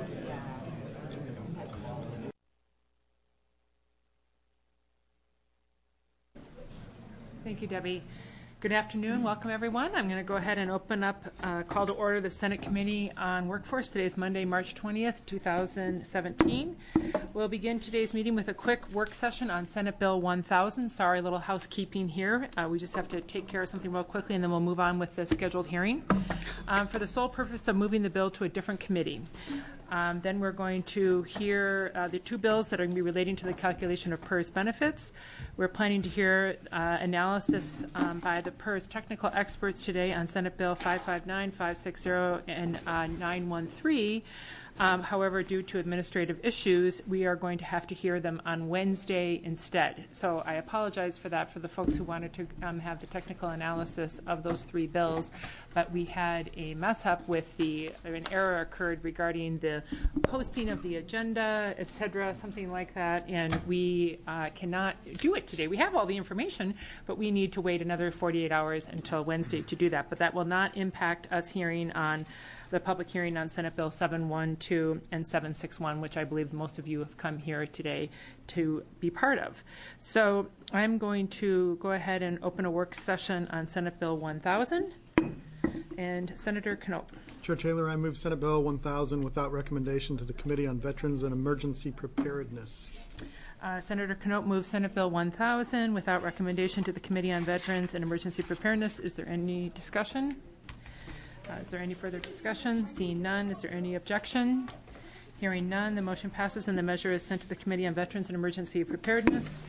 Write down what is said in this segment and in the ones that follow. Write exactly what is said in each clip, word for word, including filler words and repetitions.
Thank you, Debbie. Good afternoon. Welcome, everyone. I'm going to go ahead and open up, uh, call to order the Senate Committee on Workforce. Today is Monday, March twentieth, two thousand seventeen. We'll begin today's meeting with a quick work session on Senate Bill one thousand. Sorry, a little housekeeping here. Uh, we just have to take care of something real quickly, and then we'll move on with the scheduled hearing. Um, for the sole purpose of moving the bill to a different committee. Um, then we're going to hear uh, the two bills that are going to be relating to the calculation of PERS benefits. We're planning to hear uh, analysis um, by the PERS technical experts today on Senate Bill five five nine, five sixty, and uh, nine one three. Um, however, due to administrative issues, we are going to have to hear them on Wednesday instead. So I apologize for that for the folks who wanted to um, have the technical analysis of those three bills. But we had a mess up with the, an error occurred regarding the posting of the agenda, et cetera, something like that. And we uh, cannot do it today. We have all the information, but we need to wait another forty-eight hours until Wednesday to do that. But that will not impact us hearing on the public hearing on Senate Bill seven one two and seven six one, which I believe most of you have come here today to be part of. So I'm going to go ahead and open a work session on Senate Bill one thousand. And Senator Knopp. Chair Taylor, I move Senate Bill one thousand without recommendation to the Committee on Veterans and Emergency Preparedness. Uh, Senator Knopp moves Senate Bill one thousand without recommendation to the Committee on Veterans and Emergency Preparedness. Is there any discussion? Uh, is there any further discussion? Seeing none, is there any objection? Hearing none, the motion passes and the measure is sent to the Committee on Veterans and Emergency Preparedness.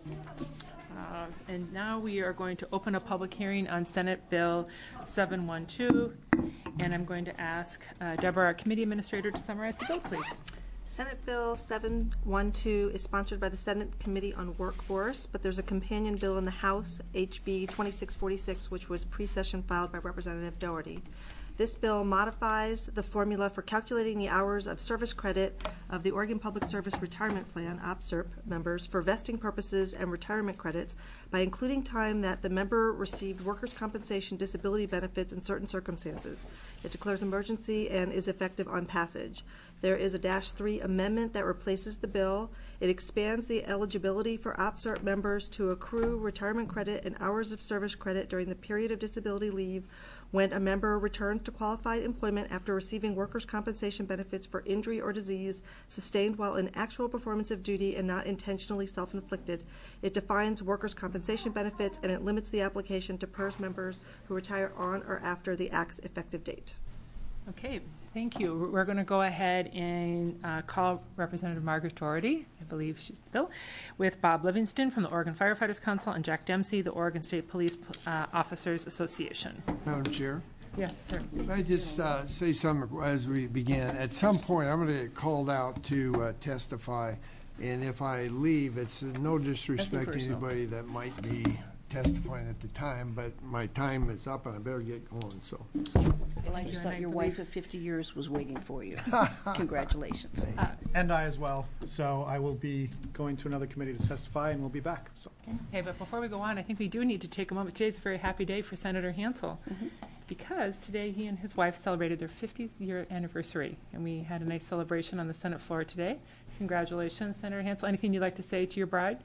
Uh, and now we are going to open a public hearing on Senate Bill seven one two. And I'm going to ask uh, Deborah, our committee administrator, to summarize the bill, please. Senate Bill seven one two is sponsored by the Senate Committee on Workforce, but there's a companion bill in the House, H B twenty-six forty-six, which was pre-session filed by Representative Doherty. This bill modifies the formula for calculating the hours of service credit of the Oregon Public Service Retirement Plan, O P S R P, members for vesting purposes and retirement credits by including time that the member received workers' compensation disability benefits in certain circumstances. It declares emergency and is effective on passage. There is a dash three amendment that replaces the bill. It expands the eligibility for O P S R P members to accrue retirement credit and hours of service credit during the period of disability leave when a member returns to qualified employment after receiving workers' compensation benefits for injury or disease sustained while in actual performance of duty and not intentionally self-inflicted. It defines workers' compensation benefits and it limits the application to PERS members who retire on or after the Act's effective date. Okay, thank you. We're going to go ahead and uh, call Representative Margaret Doherty, I believe she's the bill, with Bob Livingston from the Oregon Firefighters Council and Jack Dempsey, the Oregon State Police uh, Officers Association. Madam Chair? Yes, sir. Can I just uh, say something as we begin? At some point, I'm going to get called out to uh, testify, and if I leave, it's uh, no disrespect to anybody that might be testifying at the time, but my time is up and I better get going. So, I just thought your wife of fifty years was waiting for you. Congratulations. Uh, and I as well. So I will be going to another committee to testify, and we'll be back. So. Okay, but before we go on, I think we do need to take a moment. Today's a very happy day for Senator Hansel, mm-hmm. because today he and his wife celebrated their fiftieth year anniversary, and we had a nice celebration on the Senate floor today. Congratulations, Senator Hansel. Anything you'd like to say to your bride?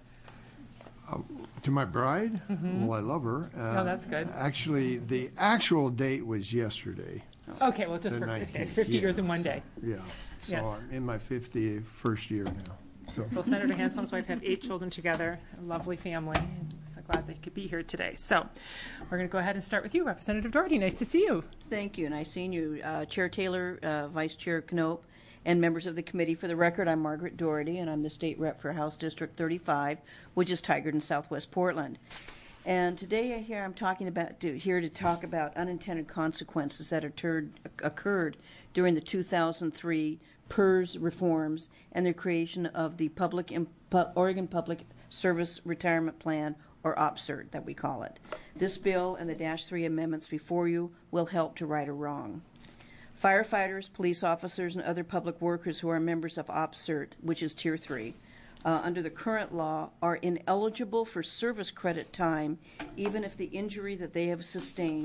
Uh, to my bride? Mm-hmm. Well, I love her. Uh, oh, that's good. Actually, the actual date was yesterday. Okay, well, just for okay, fifty yeah. years in one day. Yeah. So yes. I'm in my fifty-first year now. So, so Senator Hansel and his wife have eight children together, a lovely family. So glad they could be here today. So we're going to go ahead and start with you, Representative Doherty. Nice to see you. Thank you. Nice seeing you. Uh, Chair Taylor, uh, Vice Chair Knopp, and members of the committee. For the record, I'm Margaret Doherty, and I'm the state rep for House District thirty-five, which is Tigard in Southwest Portland. And today, here I'm talking about to, here to talk about unintended consequences that occurred, occurred during the two thousand three PERS reforms and the creation of the Public Oregon Public Service Retirement Plan, or O P S R T, that we call it. This bill and the dash three amendments before you will help to right a wrong. Firefighters, police officers, and other public workers who are members of O P S R T, which is Tier three, uh, under the current law, are ineligible for service credit time even if the injury that they have sustained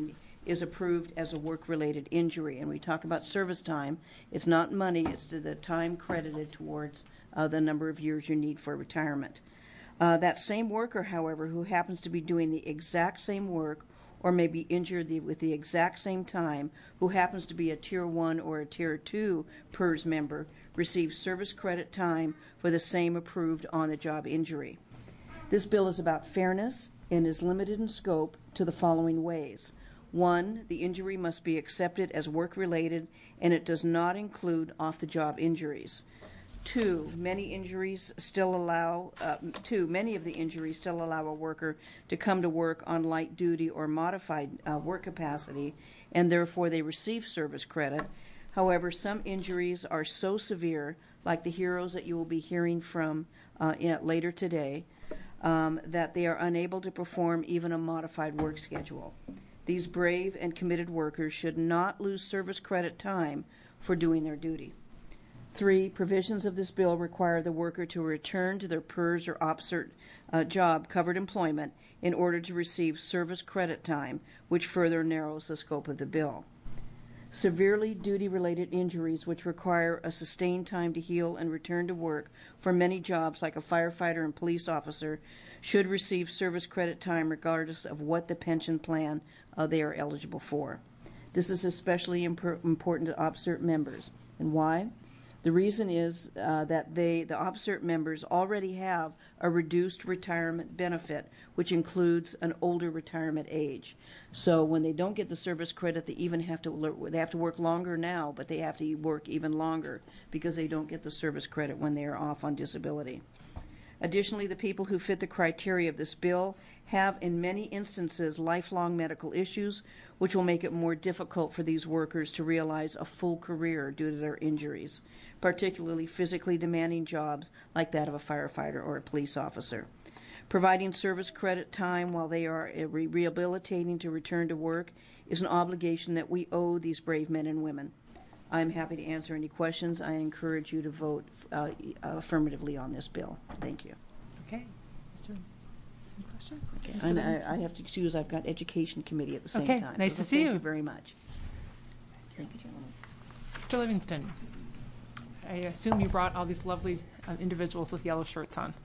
is approved as a work-related injury. And we talk about service time. It's not money. It's the time credited towards uh, the number of years you need for retirement. Uh, that same worker, however, who happens to be doing the exact same work or may be injured the, with the exact same time, who happens to be a Tier one or a Tier two P E R S member, receives service credit time for the same approved on-the-job injury. This bill is about fairness and is limited in scope to the following ways. One, the injury must be accepted as work-related, and it does not include off-the-job injuries. Two, many injuries still allow, uh, two, many of the injuries still allow a worker to come to work on light duty or modified uh, work capacity, and therefore they receive service credit. However, some injuries are so severe, like the heroes that you will be hearing from uh, in, later today, um, that they are unable to perform even a modified work schedule. These brave and committed workers should not lose service credit time for doing their duty. Three, provisions of this bill require the worker to return to their P E R S or OPSERT uh, job covered employment in order to receive service credit time, which further narrows the scope of the bill. Severely duty-related injuries which require a sustained time to heal and return to work for many jobs like a firefighter and police officer should receive service credit time regardless of what the pension plan uh, they are eligible for. This is especially imp- important to OPSERT members. And why? The reason is uh, that they, the OPSERT members already have a reduced retirement benefit, which includes an older retirement age. So when they don't get the service credit, they even have to they have to work longer now, but they have to work even longer because they don't get the service credit when they are off on disability. Additionally, the people who fit the criteria of this bill have, in many instances, lifelong medical issues, which will make it more difficult for these workers to realize a full career due to their injuries, particularly physically demanding jobs like that of a firefighter or a police officer. Providing service credit time while they are re- rehabilitating to return to work is an obligation that we owe these brave men and women. I'm happy to answer any questions. I encourage you to vote uh, affirmatively on this bill. Thank you. Okay. Mister Any questions? Okay. Mister And I, Livingston? I have to excuse, I've got Education Committee at the same Okay, time. nice So to see Thank you. you very much. Thank you, gentlemen. Mister Livingston, I assume you brought all these lovely uh, individuals with yellow shirts on.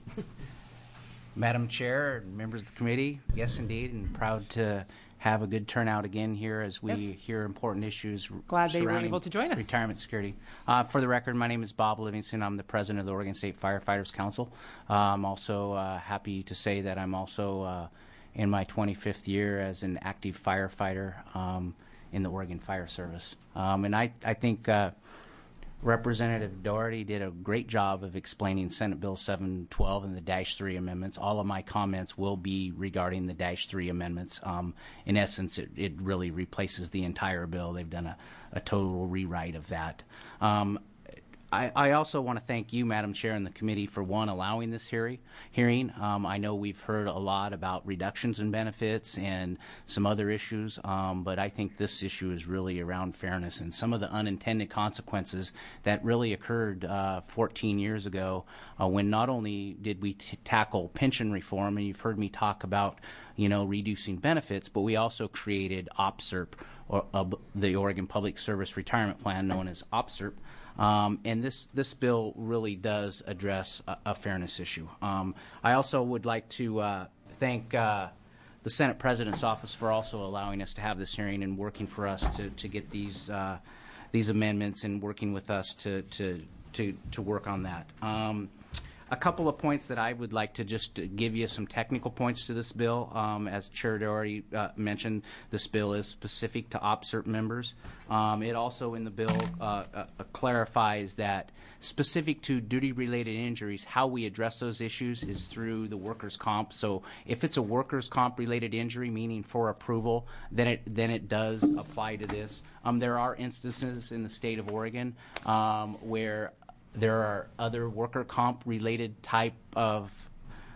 Madam Chair, and members of the committee, yes, indeed, and proud to have a good turnout again here as we Yes. hear important issues Glad they were surrounding able to join us. retirement security. Uh, for the record, my name is Bob Livingston. I'm the president of the Oregon State Firefighters Council. Uh, I'm also uh, happy to say that I'm also uh, in my twenty-fifth year as an active firefighter um, in the Oregon Fire Service. Um, and I, I think uh, Representative Doherty did a great job of explaining Senate Bill seven twelve and the Dash three amendments. All of my comments will be regarding the Dash three amendments. Um, in essence, it, it really replaces the entire bill. They've done a, a total rewrite of that. Um, I, I also want to thank you, Madam Chair, and the committee for, one, allowing this hearing. hearing. Um, I know we've heard a lot about reductions in benefits and some other issues, um, but I think this issue is really around fairness and some of the unintended consequences that really occurred uh, fourteen years ago uh, when not only did we t- tackle pension reform, and you've heard me talk about, you know, reducing benefits, but we also created OPSERP, or uh, the Oregon Public Service Retirement Plan, known as OPSERP. Um, and this, this bill really does address a, a fairness issue. Um, I also would like to uh, thank uh, the Senate President's Office for also allowing us to have this hearing and working for us to, to get these uh, these amendments and working with us to to to, to work on that. Um, A couple of points that I would like to just give you some technical points to this bill. Um, as Chair Doherty uh, mentioned, this bill is specific to OPSERT members. Um, it also in the bill uh, uh, clarifies that specific to duty-related injuries, how we address those issues is through the workers' comp. So if it's a workers' comp-related injury, meaning for approval, then it then it does apply to this. Um, there are instances in the state of Oregon um, where there are other worker comp related type of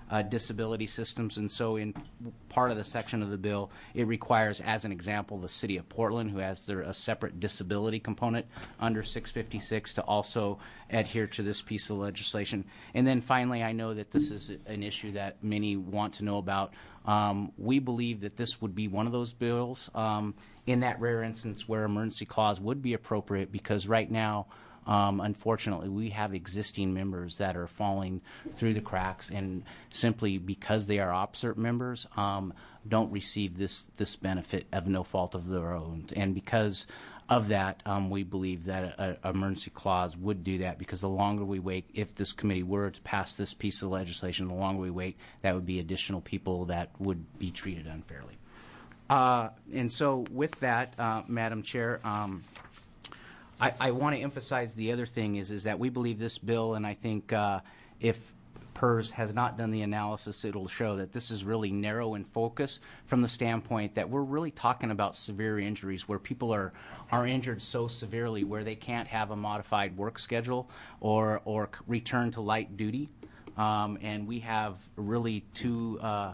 uh, disability systems. And so in part of the section of the bill, it requires, as an example, the city of Portland, who has their, a separate disability component under six fifty-six, to also adhere to this piece of legislation. And then finally, I know that this is an issue that many want to know about. Um, we believe that this would be one of those bills um, in that rare instance where emergency clause would be appropriate, because right now, Um, unfortunately, we have existing members that are falling through the cracks, and simply because they are OPSERT members, um, don't receive this, this benefit of no fault of their own. And because of that, um, we believe that an emergency clause would do that, because the longer we wait, if this committee were to pass this piece of legislation, the longer we wait, that would be additional people that would be treated unfairly. Uh, and so with that, uh, Madam Chair, um, I, I want to emphasize the other thing is, is that we believe this bill, and I think uh, if PERS has not done the analysis, it'll show that this is really narrow in focus from the standpoint that we're really talking about severe injuries where people are, are injured so severely where they can't have a modified work schedule or, or return to light duty. Um, and we have really two, uh,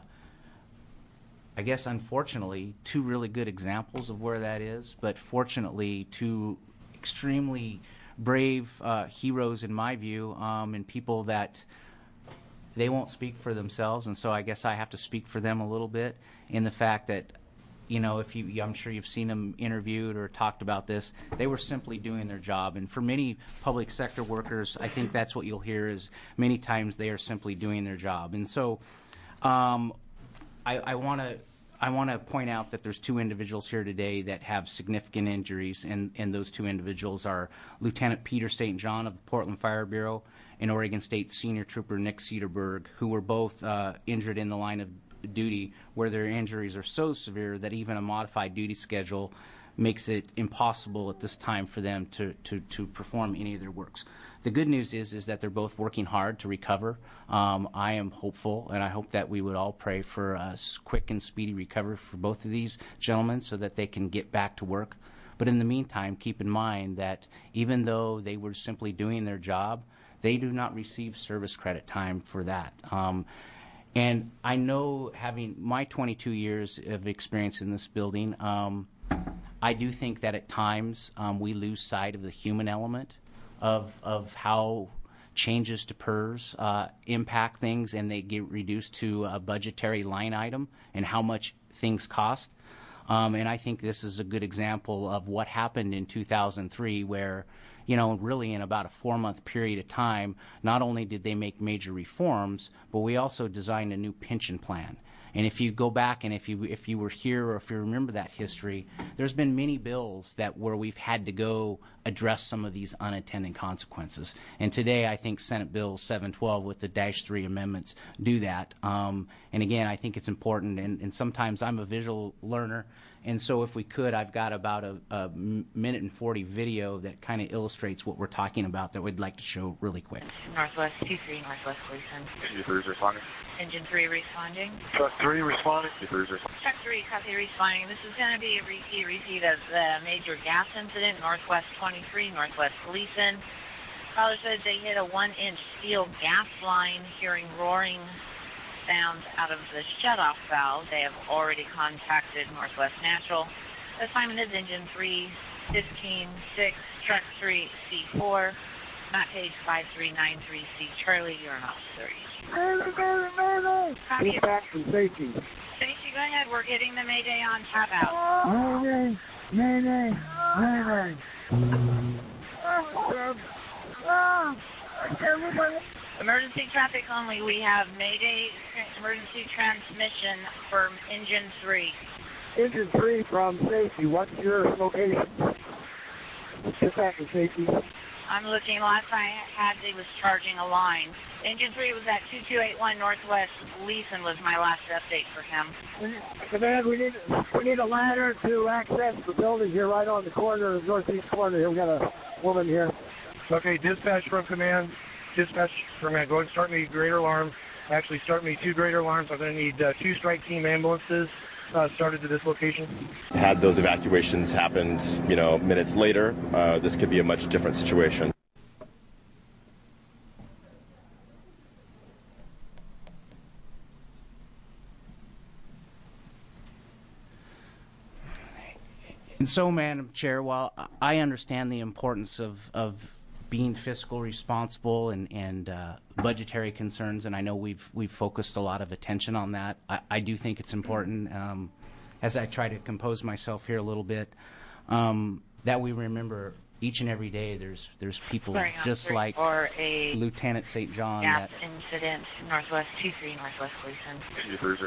I guess unfortunately, two really good examples of where that is, but fortunately two extremely brave uh, heroes in my view, um, and people that they won't speak for themselves, and so I guess I have to speak for them a little bit in the fact that, you know, if you, I'm sure you've seen them interviewed or talked about this, they were simply doing their job. And for many public sector workers, I think that's what you'll hear is many times they are simply doing their job. And so um, I, I want to I want to point out that there's two individuals here today that have significant injuries, and, and those two individuals are Lieutenant Peter Saint John of the Portland Fire Bureau and Oregon State Senior Trooper Nick Cedarberg, who were both uh, injured in the line of duty where their injuries are so severe that even a modified duty schedule makes it impossible at this time for them to, to, to perform any of their works. The good news is is that they're both working hard to recover. Um, I am hopeful, and I hope that we would all pray for a quick and speedy recovery for both of these gentlemen so that they can get back to work. But in the meantime, keep in mind that even though they were simply doing their job, they do not receive service credit time for that. Um, and I know, having my twenty-two years of experience in this building, um, I do think that at times um, we lose sight of the human element of of how changes to PERS uh, impact things, and they get reduced to a budgetary line item and how much things cost. Um, and I think this is a good example of what happened in two thousand three, where, you know, really in about a four-month period of time, not only did they make major reforms, but we also designed a new pension plan. And if you go back and if you if you were here or if you remember that history, there's been many bills that where we've had to go address some of these unintended consequences. And today, I think Senate Bill seven twelve with the dash three amendments do that. Um, and again, I think it's important. And, and sometimes I'm a visual learner, and so if we could, I've got about a, a minute and forty video that kind of illustrates what we're talking about that we'd like to show really quick. Northwest two three, Northwest Gleason. Engine three is responding. Engine three responding. Truck three responding. Engine three is responding. Truck three, copy responding. This is going to be a repeat, repeat of the major gas incident, Northwest twenty-three, Northwest Gleason. Caller says they hit a one-inch steel gas line, hearing roaring sounds out of the shutoff valve. They have already contacted Northwest Natural. Assignment is engine three, fifteen six, truck three, C four. Map page five three nine three C. Charlie, you're an officer. Copy. Dispatch from safety. Stacy, go ahead. We're getting the Mayday on tap out. Mayday, Mayday, Mayday. Everybody. Emergency traffic only. We have Mayday emergency transmission for engine three. Engine three from safety. What's your location? Dispatch from safety. I'm looking. Last I had, he was charging a line. Engine three was at two two eight one Northwest Gleason was my last update for him. Command, we need we need a ladder to access the building here, right on the corner, the northeast corner here. We got a woman here. Okay, dispatch from command. Dispatch from command. Go ahead and start me greater alarm. Actually, start me two greater alarms. I'm going to need uh, two strike team ambulances uh, started to this location. Had those evacuations happened, you know, minutes later, uh, this could be a much different situation. And so, Madam Chair, while I understand the importance of, of being fiscal responsible and, and uh, budgetary concerns, and I know we've we've focused a lot of attention on that, I, I do think it's important, um, as I try to compose myself here a little bit, um, that we remember each and every day there's there's people Sorry, just three like for a Lieutenant Saint John. gas That, incident, Northwest two three, Northwest Gleason.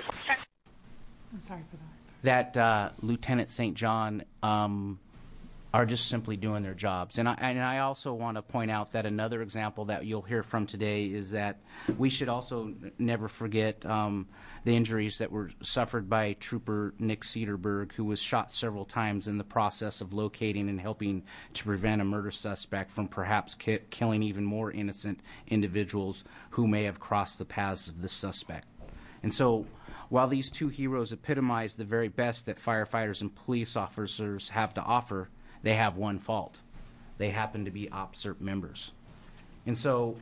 I'm sorry for that. that uh, Lieutenant Saint John um, are just simply doing their jobs. And I, and I also want to point out that another example that you'll hear from today is that we should also n- never forget um, the injuries that were suffered by Trooper Nick Cedarberg, who was shot several times in the process of locating and helping to prevent a murder suspect from perhaps ki- killing even more innocent individuals who may have crossed the paths of the suspect. And so, while these two heroes epitomize the very best that firefighters and police officers have to offer, they have one fault. They happen to be OPSERP members. And so,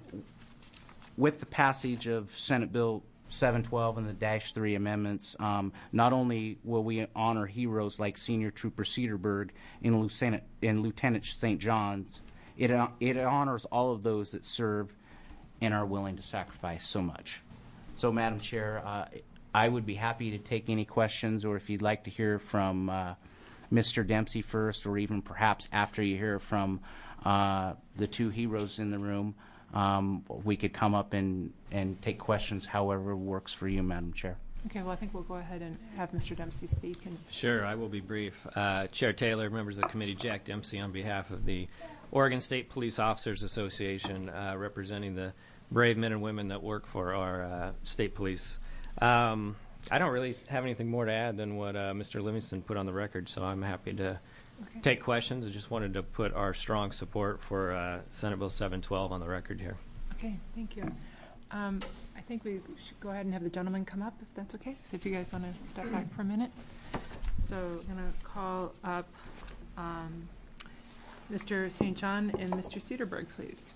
with the passage of Senate Bill seven twelve and the Dash three amendments, um, not only will we honor heroes like Senior Trooper Cedarberg and Lieutenant, and Lieutenant Saint John's, it, uh, it honors all of those that serve and are willing to sacrifice so much. So, Madam Chair, uh, I would be happy to take any questions, or if you'd like to hear from uh, Mister Dempsey first, or even perhaps after you hear from uh, the two heroes in the room, um, we could come up and, and take questions however works for you, Madam Chair. Okay, well, I think we'll go ahead and have Mister Dempsey speak. And Sure, I will be brief. Uh, Chair Taylor, members of the committee, Jack Dempsey on behalf of the Oregon State Police Officers Association, uh, representing the brave men and women that work for our uh, state police. Um, I don't really have anything more to add than what uh, Mister Livingston put on the record, so I'm happy to okay. take questions. I just wanted to put our strong support for uh, Senate Bill seven twelve on the record here. Okay, thank you. Um, I think we should go ahead and have the gentleman come up, if that's okay. So if you guys want to step back for a minute. So I'm going to call up um, Mister Saint John and Mister Cedarberg, please.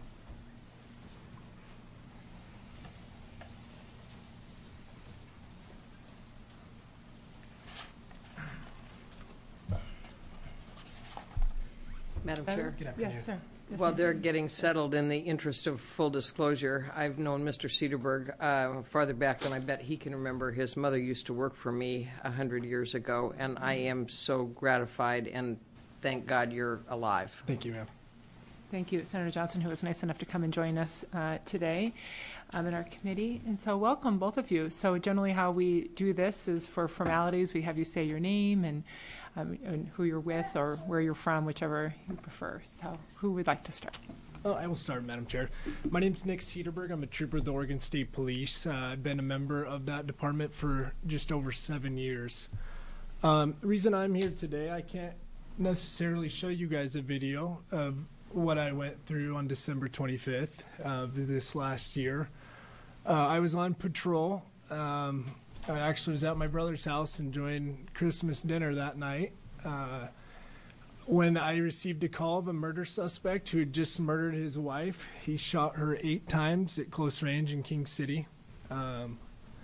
Madam Chair. Yes, sir. Yes, While ma'am. they're getting settled, in the interest of full disclosure, I've known Mister Cedarberg uh, farther back than I bet he can remember. His mother used to work for me a hundred years ago, and I am so gratified, and thank God you're alive. Thank you, ma'am. Thank you, Senator Johnson, who was nice enough to come and join us uh, today um, in our committee. And so welcome, both of you. So generally how we do this is for formalities. We have you say your name and, um, and who you're with or where you're from, whichever you prefer. So who would like to start? Oh, I will start, Madam Chair. My name is Nick Cedarberg. I'm a trooper of the Oregon State Police. Uh, I've been a member of that department for just over seven years. Um, the reason I'm here today, I can't necessarily show you guys a video of what I went through on December twenty-fifth of this last year. Uh, I was on patrol. Um, I actually was at my brother's house enjoying Christmas dinner that night uh, when I received a call of a murder suspect who had just murdered his wife. He shot her eight times at close range in King City. Um,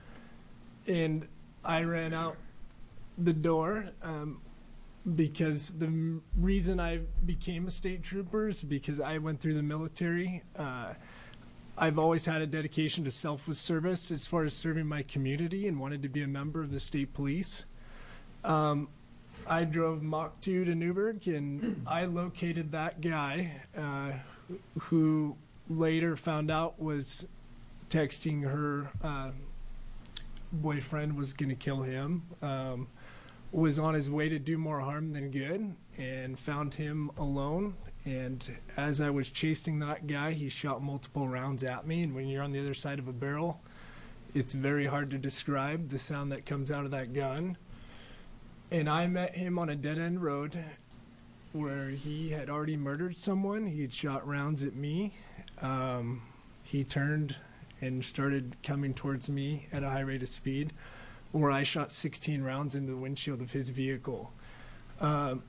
and I ran out the door um, because the m- reason I became a state trooper is because I went through the military. Uh, I've always had a dedication to selfless service as far as serving my community and wanted to be a member of the state police. Um, I drove Mach two to Newburgh, and I located that guy uh, who later found out was texting her uh, boyfriend was going to kill him. Um, was on his way to do more harm than good, and found him alone. And as I was chasing that guy, he shot multiple rounds at me. And when you're on the other side of a barrel, it's very hard to describe the sound that comes out of that gun. And I met him on a dead-end road where he had already murdered someone. He had shot rounds at me. Um, he turned and started coming towards me at a high rate of speed, where I shot sixteen rounds into the windshield of his vehicle. Um,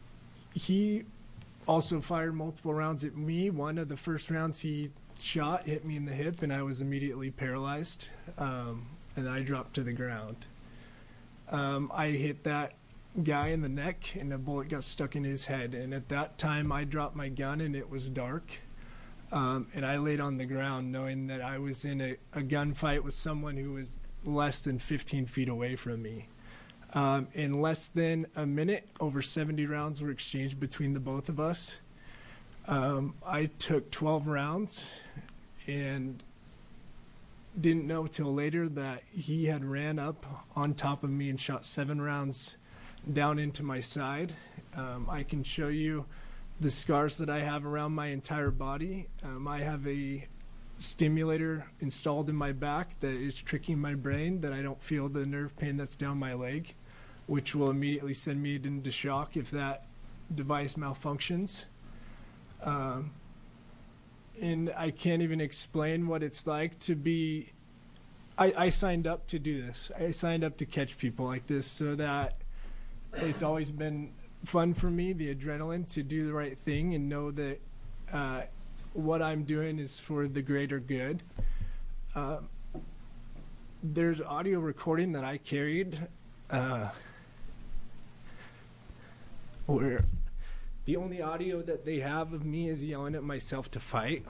he also fired multiple rounds at me. One of the first rounds he shot hit me in the hip, and I was immediately paralyzed, um, and I dropped to the ground. Um, I hit that guy in the neck, and a bullet got stuck in his head. And at that time, I dropped my gun, and it was dark. Um, and I laid on the ground knowing that I was in a, a gunfight with someone who was less than fifteen feet away from me. Um, in less than a minute, over seventy rounds were exchanged between the both of us. Um, I took twelve rounds and didn't know till later that he had ran up on top of me and shot seven rounds down into my side. Um, I can show you the scars that I have around my entire body. Um, I have a stimulator installed in my back that is tricking my brain that I don't feel the nerve pain that's down my leg, which will immediately send me into shock if that device malfunctions. Um, and I can't even explain what it's like to be, I, I signed up to do this. I signed up to catch people like this so that it's always been fun for me, the adrenaline, to do the right thing and know that uh, what I'm doing is for the greater good. Uh, there's audio recording that I carried uh, where the only audio that they have of me is yelling at myself to fight.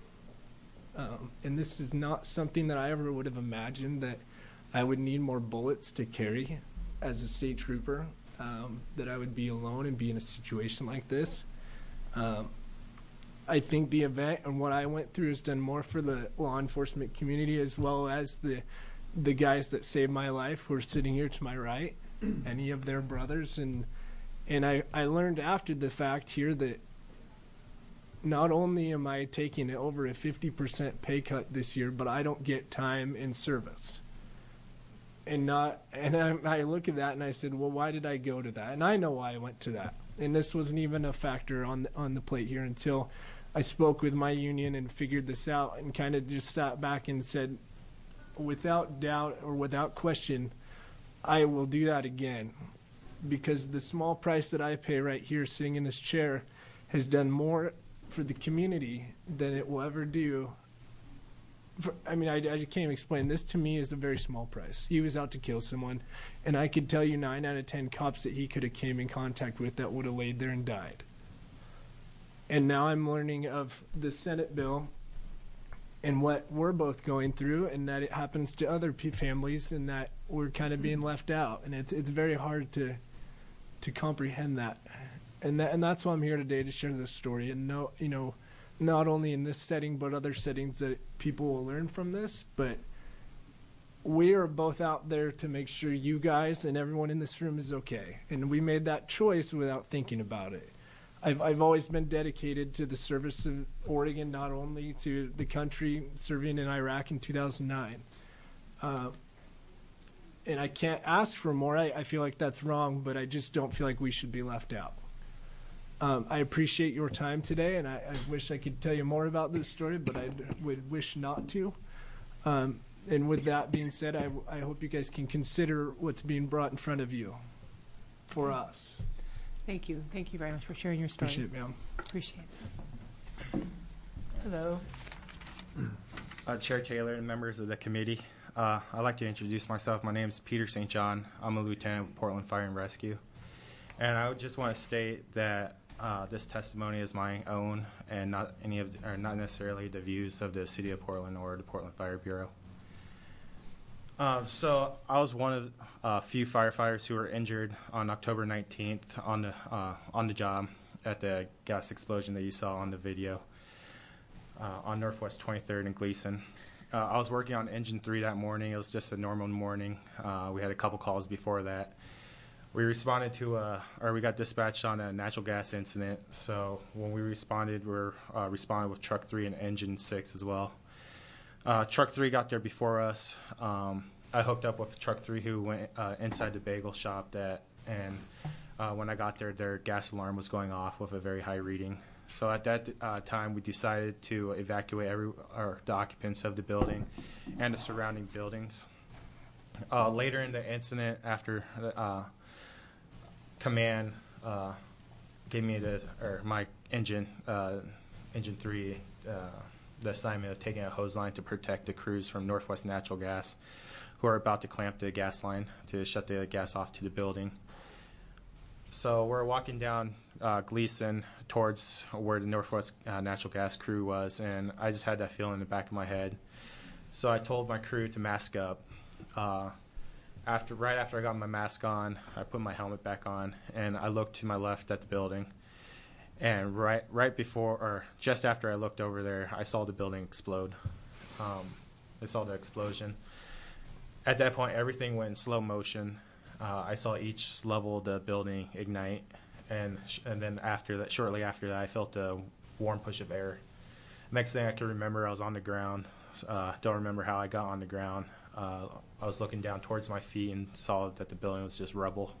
Um, and this is not something that I ever would have imagined, that I would need more bullets to carry as a state trooper, um, that I would be alone and be in a situation like this. Um, I think the event and what I went through has done more for the law enforcement community, as well as the the guys that saved my life who are sitting here to my right, any of their brothers. And and I, I learned after the fact here that not only am I taking over a fifty percent pay cut this year, but I don't get time in service. And not, and I, I look at that and I said, well, why did I go to that? And I know why I went to that. And this wasn't even a factor on the, on the plate here until I spoke with my union and figured this out and kind of just sat back and said, without doubt or without question, I will do that again. Because the small price that I pay right here sitting in this chair has done more for the community than it will ever do. For, I mean, I, I can't even explain. This to me is a very small price. He was out to kill someone, and I could tell you nine out of ten cops that he could have came in contact with that would have laid there and died. And now I'm learning of the Senate bill and what we're both going through, and that it happens to other p- families, and that we're kind of being left out. And it's it's very hard to to comprehend that. And that and that's why I'm here today, to share this story and know, you know, not only in this setting but other settings that people will learn from this. But we are both out there to make sure you guys and everyone in this room is okay. And we made that choice without thinking about it. I've I've always been dedicated to the service of Oregon, not only to the country, serving in Iraq in two thousand nine. Uh, and I can't ask for more. I, I feel like that's wrong, but I just don't feel like we should be left out. Um, I appreciate your time today, and I, I wish I could tell you more about this story, but I would wish not to. Um, and with that being said, I, I hope you guys can consider what's being brought in front of you for us. Thank you. Thank you very much for sharing your story. Appreciate it, ma'am. Appreciate it. Hello. Uh, Chair Taylor and members of the committee, uh, I'd like to introduce myself. My name is Peter Saint John. I'm a lieutenant with Portland Fire and Rescue. And I would just want to state that uh, this testimony is my own and not any of, the, or not necessarily the views of the City of Portland or the Portland Fire Bureau. Uh, so I was one of a uh, few firefighters who were injured on October nineteenth on the uh, on the job at the gas explosion that you saw on the video uh, on Northwest twenty-third and Gleason. Uh, I was working on engine three that morning. It was just a normal morning. Uh, we had a couple calls before that. We responded to, a, or we got dispatched on a natural gas incident. So when we responded, we were uh, responded with truck three and engine six as well. Uh, truck three got there before us. Um, I hooked up with truck three, who went uh, inside the bagel shop. That and uh, when I got there, their gas alarm was going off with a very high reading. So at that uh, time, we decided to evacuate every or the occupants of the building and the surrounding buildings. Uh, later in the incident, after uh, command uh, gave me the or my engine uh, engine three. Uh, the assignment of taking a hose line to protect the crews from Northwest Natural Gas, who are about to clamp the gas line to shut the gas off to the building. so we're walking down uh, Gleason towards where the Northwest uh, Natural Gas crew was, and I just had that feeling in the back of my head. So I told my crew to mask up. Uh, after right after I got my mask on, I put my helmet back on, and I looked to my left at the building. And right right before, or just after I looked over there, I saw the building explode. Um, I saw the explosion. At that point, everything went in slow motion. Uh, I saw each level of the building ignite, and sh- and then after that, shortly after that, I felt a warm push of air. Next thing I can remember, I was on the ground. Uh, don't remember how I got on the ground. Uh, I was looking down towards my feet and saw that the building was just rubble.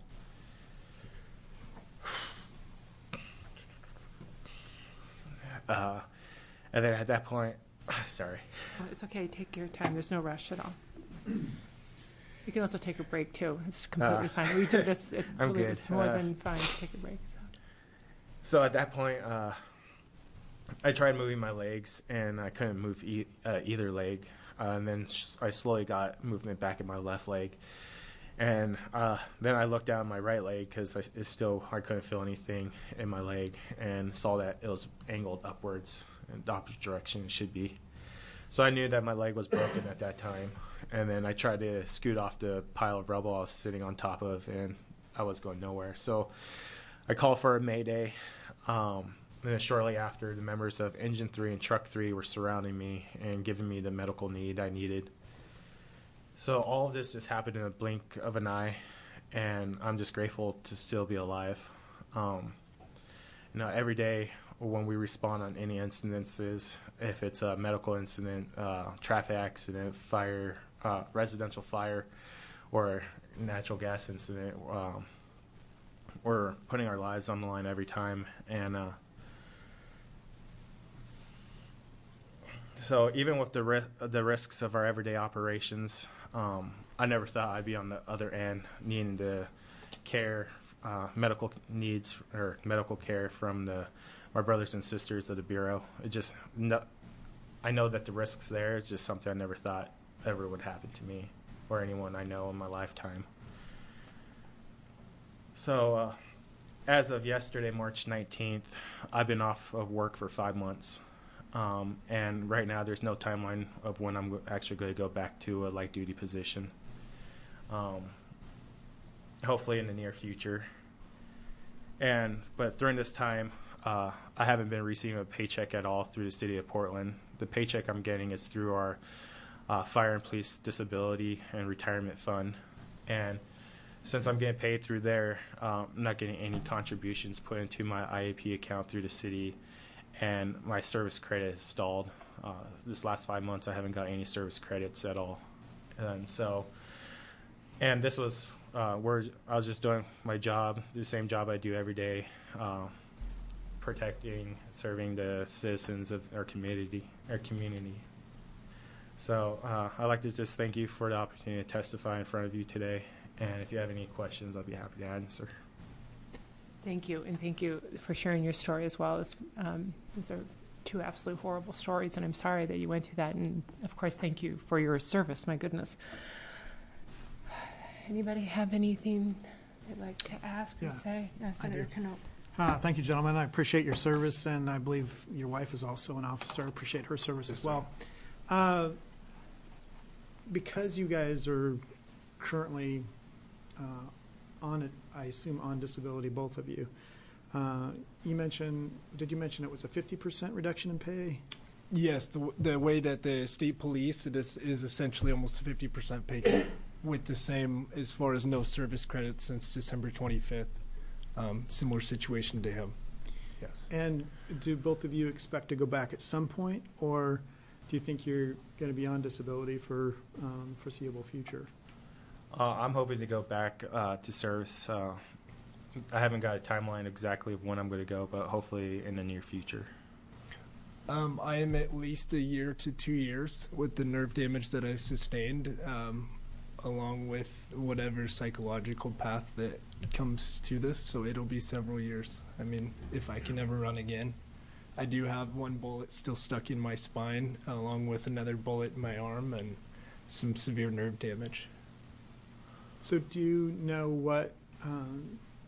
Uh, and then at that point, sorry. Oh, it's okay. Take your time. There's no rush at all. You can also take a break too. It's completely Uh, fine. We do this. It, I'm believe good. It's more Uh, than fine to take a break. So. So at that point, uh, I tried moving my legs, and I couldn't move e- uh, either leg. Uh, and then sh- I slowly got movement back in my left leg. And uh, then I looked down my right leg because I, it's still I couldn't feel anything in my leg, and saw that it was angled upwards in the opposite direction it should be. So I knew that my leg was broken at that time. And then I tried to scoot off the pile of rubble I was sitting on top of, and I was going nowhere. So I called for a mayday. Um, and then shortly after, the members of Engine three and Truck three were surrounding me and giving me the medical need I needed. So all of this just happened in a blink of an eye, and I'm just grateful to still be alive. Um, you know, every day when we respond on any incidences, if it's a medical incident, uh, traffic accident, fire, uh, residential fire, or natural gas incident, um, we're putting our lives on the line every time. And uh, so even with the ri- the risks of our everyday operations, um, I never thought I'd be on the other end needing to care, uh, medical needs or medical care from the my brothers and sisters of the Bureau. It just, no, I know that the risk's there. It's just something I never thought ever would happen to me or anyone I know in my lifetime. So uh, as of yesterday, March nineteenth, I've been off of work for five months. Um, and right now there's no timeline of when I'm actually going to go back to a light duty position. Um, hopefully in the near future. And but during this time, uh, I haven't been receiving a paycheck at all through the city of Portland. The paycheck I'm getting is through our uh, Fire and Police Disability and Retirement Fund. And since I'm getting paid through there, um, I'm not getting any contributions put into my I A P account through the city. And my service credit is stalled. Uh, this last five months, I haven't got any service credits at all. And so, and this was uh, where I was just doing my job, the same job I do every day, uh, protecting, serving the citizens of our community. Our community. So uh, I'd like to just thank you for the opportunity to testify in front of you today. And if you have any questions, I'll be happy to answer. Thank you, and thank you for sharing your story as well. As, um, these are two absolutely horrible stories, and I'm sorry that you went through that. And of course, thank you for your service. My goodness. Anybody have anything they'd like to ask or Yeah, say? Uh, Senator Knopp. Uh, thank you, gentlemen. I appreciate your service, and I believe your wife is also an officer. I appreciate her service as well. Uh, because you guys are currently uh, on it, I assume on disability, both of you. Uh, you mentioned, did you mention it was a fifty percent reduction in pay? Yes, the, the way that the state police, it is, is essentially almost a fifty percent pay cut with the same as far as no service credit since December twenty-fifth. Um, similar situation to him. Yes. And do both of you expect to go back at some point, or do you think you're going to be on disability for um, foreseeable future? Uh, I'm hoping to go back uh, to service. Uh, I haven't got a timeline exactly of when I'm going to go, but hopefully in the near future. Um, I am at least a year to two years with the nerve damage that I sustained, um, along with whatever psychological path that comes to this. So it'll be several years. I mean, if I can ever run again. I do have one bullet still stuck in my spine, along with another bullet in my arm and some severe nerve damage. So do you know what um,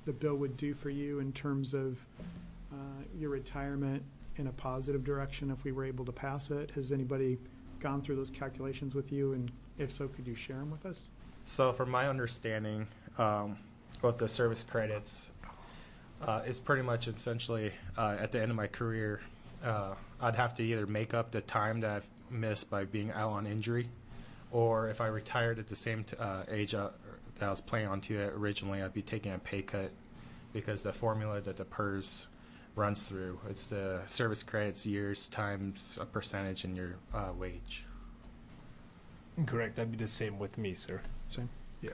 the bill would do for you in terms of uh, your retirement in a positive direction if we were able to pass it? Has anybody gone through those calculations with you, and if so, could you share them with us? So from my understanding, um, with the service credits, uh, it's pretty much essentially uh, at the end of my career, uh, I'd have to either make up the time that I've missed by being out on injury, or if I retired at the same t- uh, age uh, that I was planning on to originally, I'd be taking a pay cut because the formula that the P E R S runs through, it's the service credits years times a percentage in your uh, wage. Correct. That'd be the same with me, sir. Same? Yes.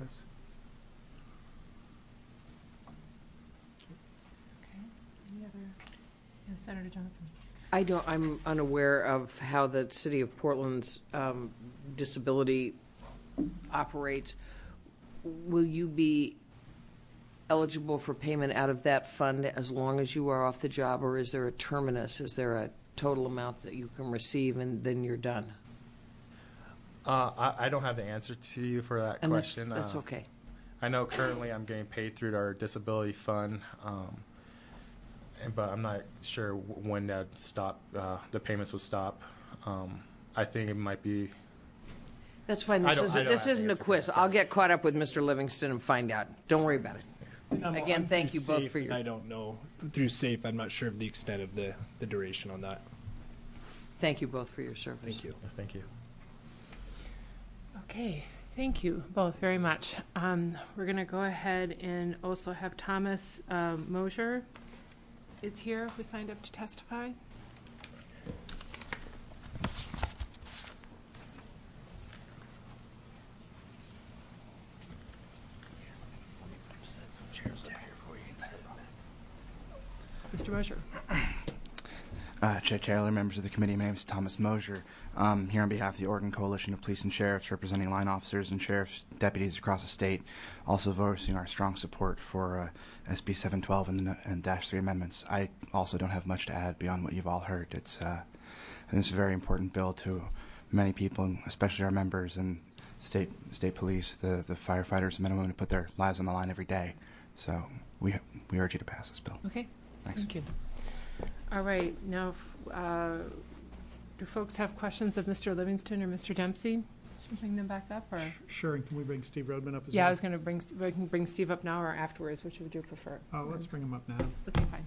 Okay. Any other? Yes, Senator Johnson. I don't, I'm unaware of how the city of Portland's um, disability operates. Will you be eligible for payment out of that fund as long as you are off the job, or is there a terminus? Is there a total amount that you can receive and then you're done? Uh, I, I don't have the answer to you for that And question. That's, that's Uh, okay. I know currently I'm getting paid through our disability fund, um, and- but I'm not sure w- when that stop, uh, the payments will stop. Um, I think it might be. That's fine. I This don't- I isn't, don't this have the isn't a answer for quiz. that. I'll get caught up with Mister Livingston and find out. Don't worry about it. I'm- Again, I'm thank through you both SAFE, for your- and I don't know. Through SAFE, I'm not sure of the extent of the, the duration on that. Thank you both for your service. Thank you. Thank you. Okay, thank you both very much. Um, we're going to go ahead and also have Thomas um, Mosier is here, who signed up to testify. Mister Mosier. Uh, Chair Taylor, members of the committee, my name is Thomas Mosier. I'm here on behalf of the Oregon Coalition of Police and Sheriffs, representing line officers and sheriff's deputies across the state, also voicing our strong support for uh, S B seven twelve and, and Dash three amendments. I also don't have much to add beyond what you've all heard. It's, uh, and it's a very important bill to many people, especially our members and state state police, the, the firefighters, men and women who put their lives on the line every day. So we we urge you to pass this bill. Okay, Thanks. thank you. All right, now, uh, do folks have questions of Mister Livingston or Mister Dempsey? Should we bring them back up, or? Sure, and can we bring Steve Rodman up as Yeah, well? I was going to bring, we can bring Steve up now or afterwards, which would you prefer? Oh, let's bring him up now. Okay, fine.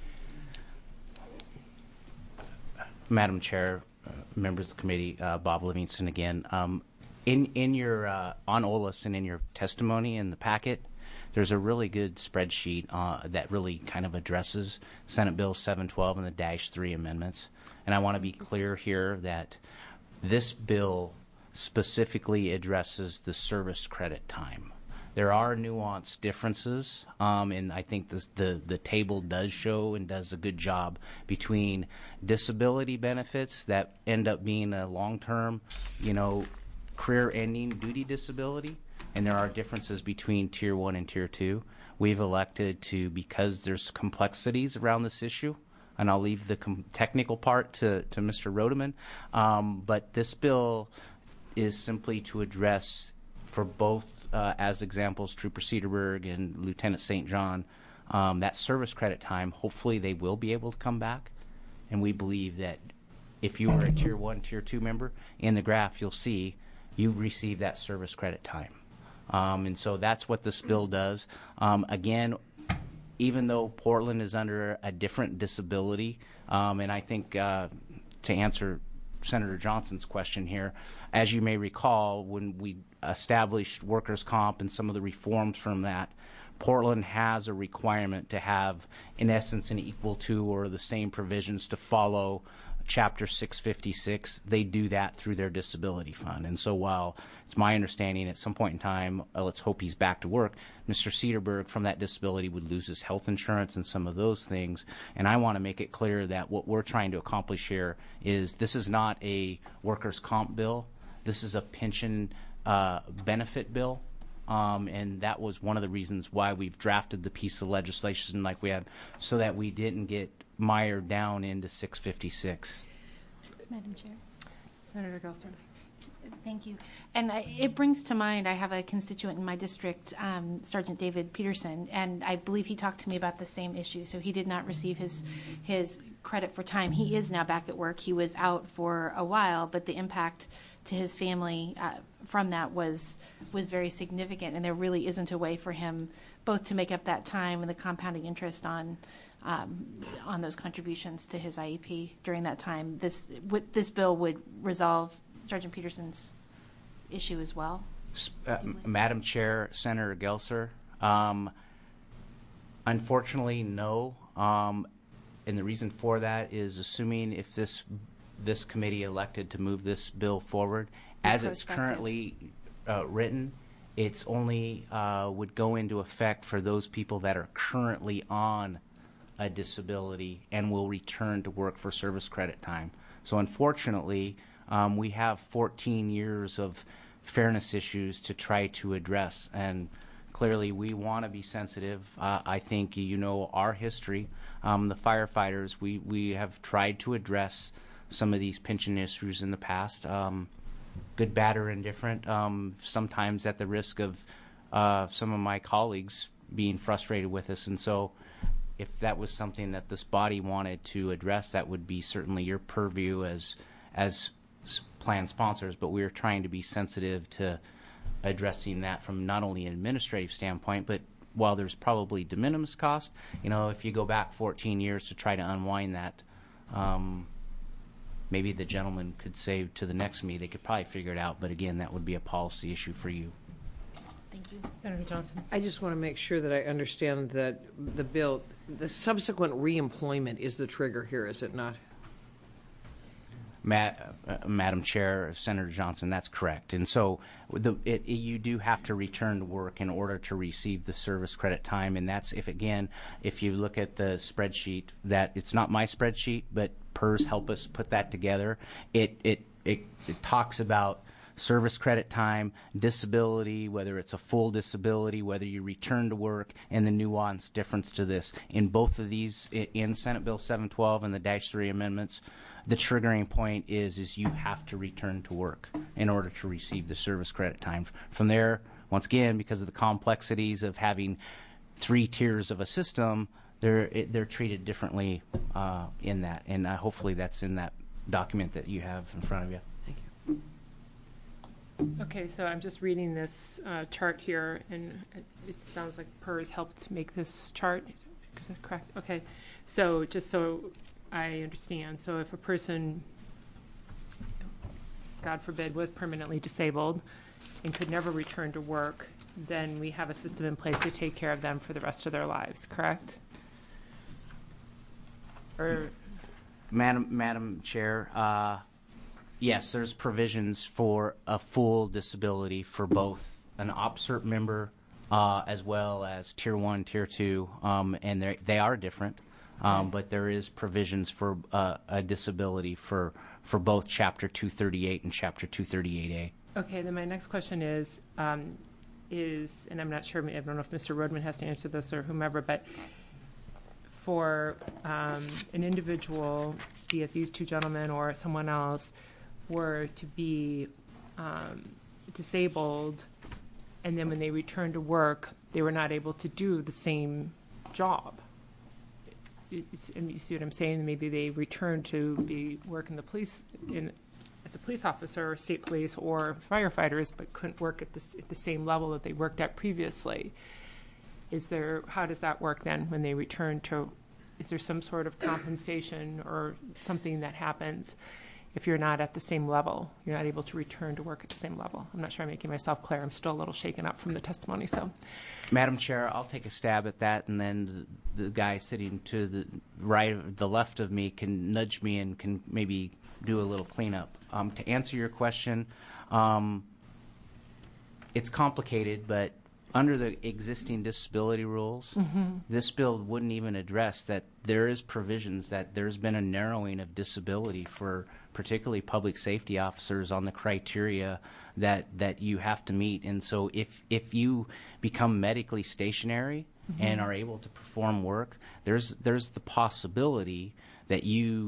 Madam Chair, uh, members of the committee, uh, Bob Livingston again. Um, in in your uh, on O L A S and in your testimony in the packet, there's a really good spreadsheet uh, that really kind of addresses Senate Bill seven twelve and the Dash three amendments. And I want to be clear here that this bill specifically addresses the service credit time. There are nuanced differences, um, and I think this, the the table does show and does a good job between disability benefits that end up being a long-term, you know, career-ending duty disability, and there are differences between Tier One and Tier Two. We've elected to, because there's complexities around this issue, and I'll leave the com- technical part to to Mister Rodeman, um, but this bill is simply to address for both. Uh, as examples, Trooper Cedarburg and Lieutenant Saint John, um, that service credit time, hopefully they will be able to come back. And we believe that if you are a Tier one, Tier two member, in the graph you'll see you receive that service credit time. Um, and so that's what this bill does. Um, again, even though Portland is under a different disability, um, and I think uh, to answer Senator Johnson's question here, as you may recall, when we established workers' comp and some of the reforms from that, Portland has a requirement to have, in essence, an equal to or the same provisions to follow Chapter six fifty-six. They do that through their disability fund. And so while it's my understanding at some point in time, uh, let's hope he's back to work, Mister Cedarburg from that disability would lose his health insurance and some of those things. And I want to make it clear that what we're trying to accomplish here is this is not a workers' comp bill. This is a pension uh, benefit bill. Um, and that was one of the reasons why we've drafted the piece of legislation like we have, so that we didn't get mired down into six fifty-six. Madam Chair. Senator Gelsler. Thank you. And I, it brings to mind, I have a constituent in my district, um, Sergeant David Peterson, and I believe he talked to me about the same issue. So he did not receive his his credit for time. He is now back at work. He was out for a while, but the impact to his family uh, from that was was very significant, and there really isn't a way for him both to make up that time and the compounding interest on um, on those contributions to his I E P during that time. This w- this bill would resolve Sergeant Peterson's issue as well. Uh, Madam Chair, Senator Gelser, um, unfortunately, no. Um, and the reason for that is assuming if this this committee elected to move this bill forward, as it's currently uh, written, it's only uh, would go into effect for those people that are currently on a disability and will return to work for service credit time. So unfortunately, Um, we have fourteen years of fairness issues to try to address, and clearly we want to be sensitive. Uh, I think you know our history. Um, the firefighters, we, we have tried to address some of these pension issues in the past, um, good, bad, or indifferent, um, sometimes at the risk of uh, some of my colleagues being frustrated with us. And so if that was something that this body wanted to address, that would be certainly your purview as as plan sponsors, but we are trying to be sensitive to addressing that from not only an administrative standpoint, but while there's probably de minimis cost, you know, if you go back fourteen years to try to unwind that, um, maybe the gentleman could say to the next meeting, they could probably figure it out, but again, that would be a policy issue for you. Thank you. Senator Johnson. I just want to make sure that I understand that the bill, the subsequent reemployment is the trigger here, is it not? Ma- uh, Madam Chair, Senator Johnson, that's correct. And so the, it, it, you do have to return to work in order to receive the service credit time. And that's if, again, if you look at the spreadsheet, that it's not my spreadsheet, but P E R S help us put that together. It, it, it, it talks about service credit time, disability, whether it's a full disability, whether you return to work, and the nuance difference to this. In both of these, in Senate Bill seven twelve and the Dash three amendments, the triggering point is is you have to return to work in order to receive the service credit time. From there, once again, because of the complexities of having three tiers of a system, they're it, they're treated differently uh, in that, and uh, hopefully that's in that document that you have in front of you. Thank you. Okay, so I'm just reading this uh, chart here, and it, it sounds like P E R S helped make this chart. Is that correct? Okay, so just so I understand, so if a person, God forbid, was permanently disabled and could never return to work, then we have a system in place to take care of them for the rest of their lives, correct? Or, Madam, Madam Chair, uh, yes, there's provisions for a full disability for both an OPSERT member uh, as well as Tier one, Tier two, um, and they they are different. Um, but there is provisions for uh, a disability for for both Chapter two thirty-eight and Chapter two thirty-eight A. okay, then my next question is, um, is, and I'm not sure, I don't know if Mister Rodman has to answer this or whomever, but for um, an individual, be it these two gentlemen or someone else, were to be um, disabled, and then when they returned to work, they were not able to do the same job. And you see what I'm saying? Maybe they returned to be work in the police in as a police officer or state police or firefighters, but couldn't work at, this, at the same level that they worked at previously. Is there? How does that work then when they return to? Is there some sort of compensation or something that happens if you're not at the same level? You're not able to return to work at the same level. I'm not sure I'm making myself clear. I'm still a little shaken up from the testimony. So, Madam Chair, I'll take a stab at that, and then the, the guy sitting to the right, the left of me can nudge me and can maybe do a little cleanup. Um, to answer your question, um, it's complicated, but under the existing disability rules, mm-hmm. this bill wouldn't even address that there is provisions that there's been a narrowing of disability for particularly public safety officers on the criteria that that you have to meet. And so if if you become medically stationary mm-hmm. and are able to perform work, there's there's the possibility that you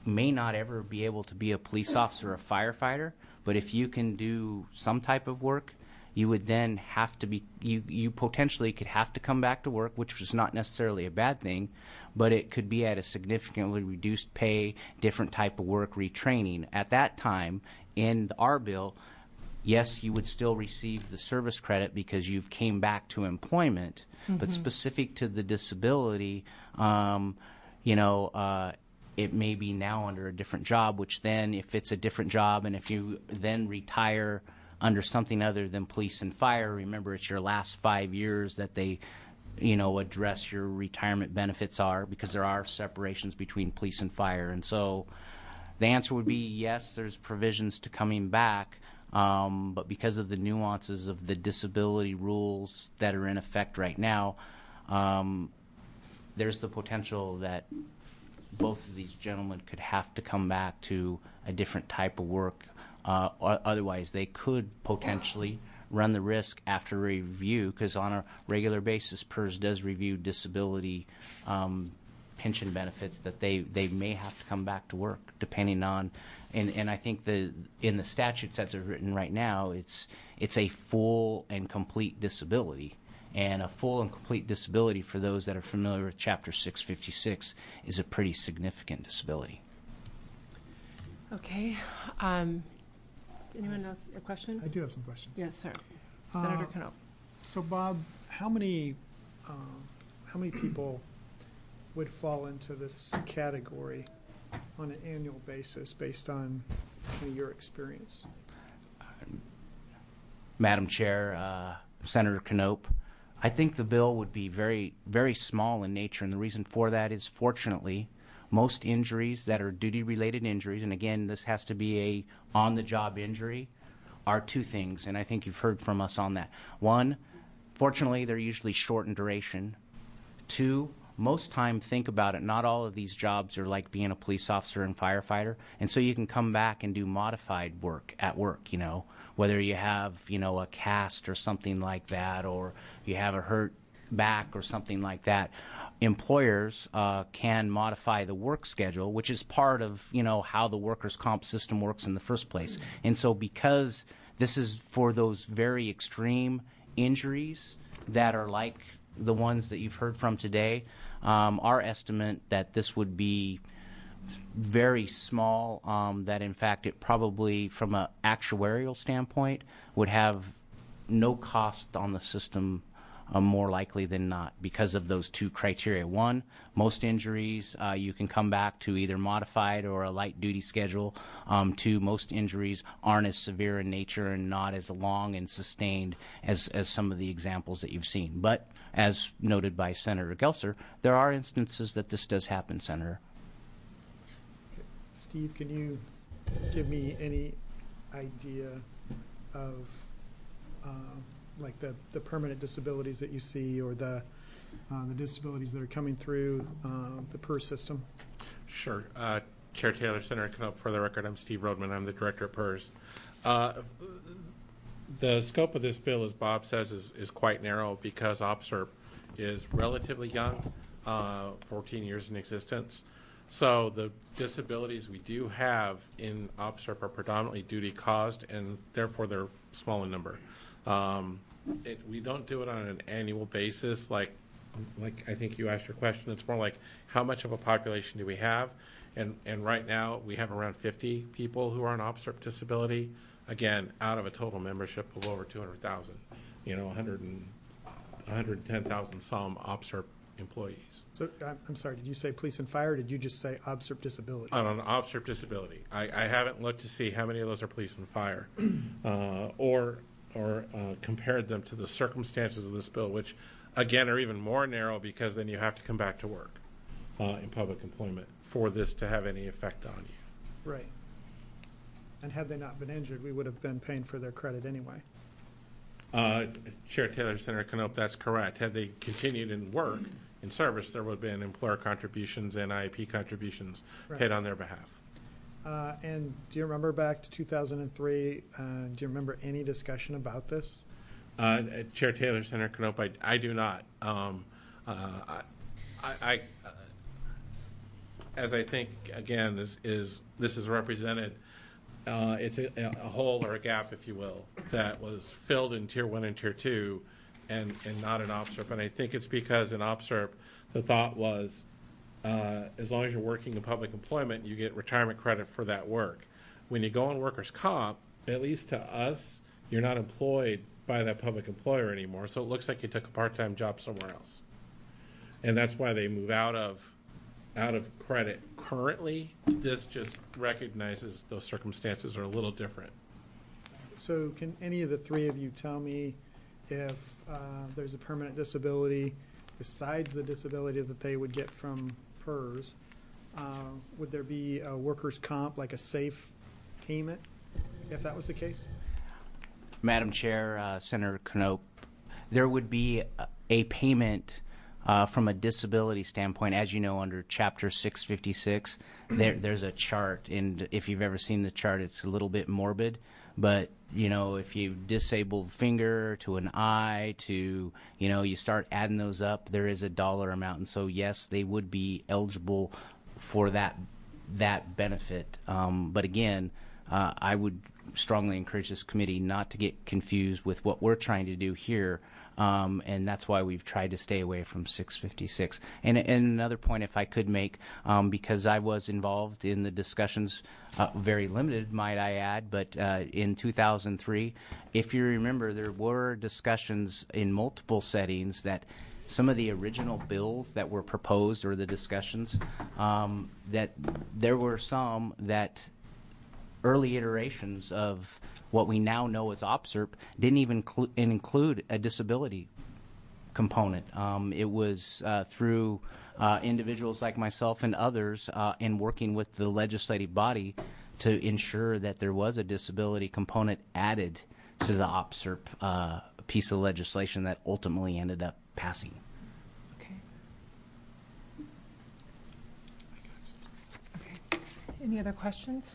may not ever be able to be a police officer or a firefighter, but if you can do some type of work, you would then have to be, you, you potentially could have to come back to work, which was not necessarily a bad thing, but it could be at a significantly reduced pay, different type of work, retraining. At that time, in our bill, yes, you would still receive the service credit because you've came back to employment, mm-hmm. but specific to the disability, um, you know, uh, it may be now under a different job, which then if it's a different job and if you then retire under something other than police and fire, remember it's your last five years that they, you know, address your retirement benefits are, because there are separations between police and fire. And so the answer would be yes, there's provisions to coming back, um, but because of the nuances of the disability rules that are in effect right now, um, there's the potential that both of these gentlemen could have to come back to a different type of work. Uh, or otherwise, they could potentially run the risk after review, because on a regular basis, P E R S does review disability um, pension benefits, that they, they may have to come back to work, depending on, and, and I think the in the statutes that's written right now, it's it's a full and complete disability. And a full and complete disability, for those that are familiar with Chapter six fifty-six, is a pretty significant disability. Okay. Um, Anyone else a question? I do have some questions. Yes, sir. Senator uh, Knopp. So, Bob, how many um, how many people would fall into this category on an annual basis, based on kind of your experience? Madam Chair, uh, Senator Knopp, I think the bill would be very, very small in nature, and the reason for that is, fortunately, most injuries that are duty-related injuries, and again, this has to be a on-the-job injury, are two things, and I think you've heard from us on that. One, fortunately, they're usually short in duration. Two, most time, think about it, not all of these jobs are like being a police officer and firefighter, and so you can come back and do modified work at work, you know, whether you have, you know, a cast or something like that, or you have a hurt back or something like that. Employers uh, can modify the work schedule, which is part of, you know, how the workers' comp system works in the first place. And so because this is for those very extreme injuries that are like the ones that you've heard from today, um, our estimate that this would be very small, um, that in fact it probably, from an actuarial standpoint, would have no cost on the system, Uh, more likely than not, because of those two criteria. One, most injuries uh, you can come back to either modified or a light duty schedule. Um, two, most injuries aren't as severe in nature and not as long and sustained as, as some of the examples that you've seen. But as noted by Senator Gelser, there are instances that this does happen, Senator. Steve, can you give me any idea of uh, like the, the permanent disabilities that you see, or the uh, the disabilities that are coming through uh, the P E R S system? Sure. Uh, Chair Taylor, Senator Knopp, for the record, I'm Steve Rodman. I'm the Director of P E R S. Uh, the scope of this bill, as Bob says, is, is quite narrow because O P S R P is relatively young, uh, fourteen years in existence. So the disabilities we do have in O P S R P are predominantly duty caused, and therefore they're small in number. Um, it, we don't do it on an annual basis, like, like I think you asked your question. It's more like, how much of a population do we have? And and right now we have around fifty people who are on O P S R P disability. Again, out of a total membership of over two hundred thousand. You know, one hundred and one hundred ten thousand some O P S R P employees. So I'm, I'm sorry. Did you say police and fire? Or did you just say O P S R P disability? On an O P S R P disability, I, I haven't looked to see how many of those are police and fire, uh, or. or uh, compared them to the circumstances of this bill, which, again, are even more narrow because then you have to come back to work uh, in public employment for this to have any effect on you. Right. And had they not been injured, we would have been paying for their credit anyway. Uh, Chair Taylor, Senator Knopp, that's correct. Had they continued in work, in service, there would have been employer contributions and I A P contributions right. paid on their behalf. Uh, and do you remember back to two thousand three, uh, do you remember any discussion about this? Uh, Chair Taylor, Senator Knopp, I, I do not. Um, uh, I, I, as I think, again, is, is this is represented, uh, it's a, a hole or a gap, if you will, that was filled in Tier one and Tier two and, and not in O P S R P. And I think it's because in O P S R P, the thought was, uh, as long as you're working in public employment, you get retirement credit for that work. When you go on workers' comp, at least to us, you're not employed by that public employer anymore, so it looks like you took a part-time job somewhere else. And that's why they move out of out of credit currently. This just recognizes those circumstances are a little different. So can any of the three of you tell me if uh, there's a permanent disability besides the disability that they would get from P E R S, uh, would there be a workers' comp, like a safe payment, if that was the case? Madam Chair, uh, Senator Knope, there would be a, a payment uh, from a disability standpoint. As you know, under Chapter six fifty-six, there, there's a chart, and if you've ever seen the chart, it's a little bit morbid. But, you know, if you disabled finger to an eye to, you know, you start adding those up, there is a dollar amount. And so, yes, they would be eligible for that that benefit. Um, but again, uh, I would strongly encourage this committee not to get confused with what we're trying to do here. Um, and that's why we've tried to stay away from six fifty-six. And, and another point, if I could make, um, because I was involved in the discussions, uh, very limited, might I add, but uh, in two thousand three, if you remember, there were discussions in multiple settings that some of the original bills that were proposed, or the discussions, um, that there were some that early iterations of what we now know as O P S R P didn't even clu- include a disability component. Um, it was uh, through uh, individuals like myself and others uh, in working with the legislative body to ensure that there was a disability component added to the O P S R P uh, piece of legislation that ultimately ended up passing. Okay. Okay. Any other questions?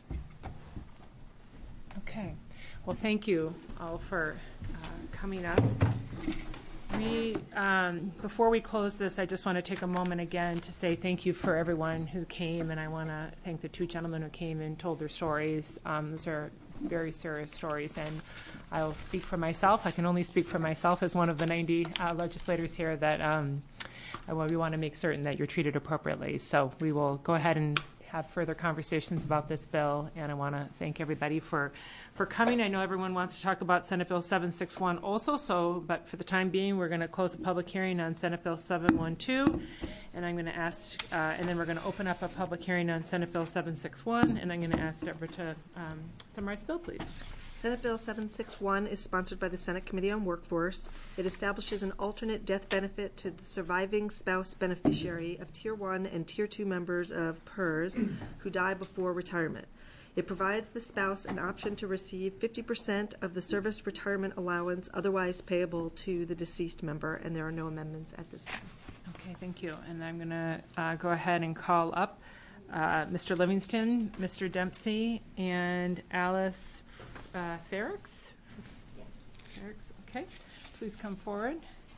Okay. Well, thank you all for uh, coming up. We, um, before we close this, I just want to take a moment again to say thank you for everyone who came, and I want to thank the two gentlemen who came and told their stories. Um, those are very serious stories, and I'll speak for myself. I can only speak for myself as one of the ninety uh, legislators here that um, we want to make certain that you're treated appropriately. So we will go ahead and have further conversations about this bill, and I want to thank everybody for, for coming. I know everyone wants to talk about Senate Bill seven sixty-one also, so but for the time being, we're going to close the public hearing on Senate Bill seven twelve, and I'm going to ask, uh, and then we're going to open up a public hearing on Senate Bill seven sixty-one, and I'm going to ask Deborah to um, summarize the bill, please. Senate Bill seven sixty-one is sponsored by the Senate Committee on Workforce. It establishes an alternate death benefit to the surviving spouse beneficiary of Tier one and Tier two members of P E R S who die before retirement. It provides the spouse an option to receive fifty percent of the service retirement allowance otherwise payable to the deceased member, and there are no amendments at this time. Okay, thank you. And I'm going to uh, go ahead and call up uh, Mister Livingston, Mister Dempsey, and Alice Uh, Ferrix? Yes. Ferrix, okay. Please come forward.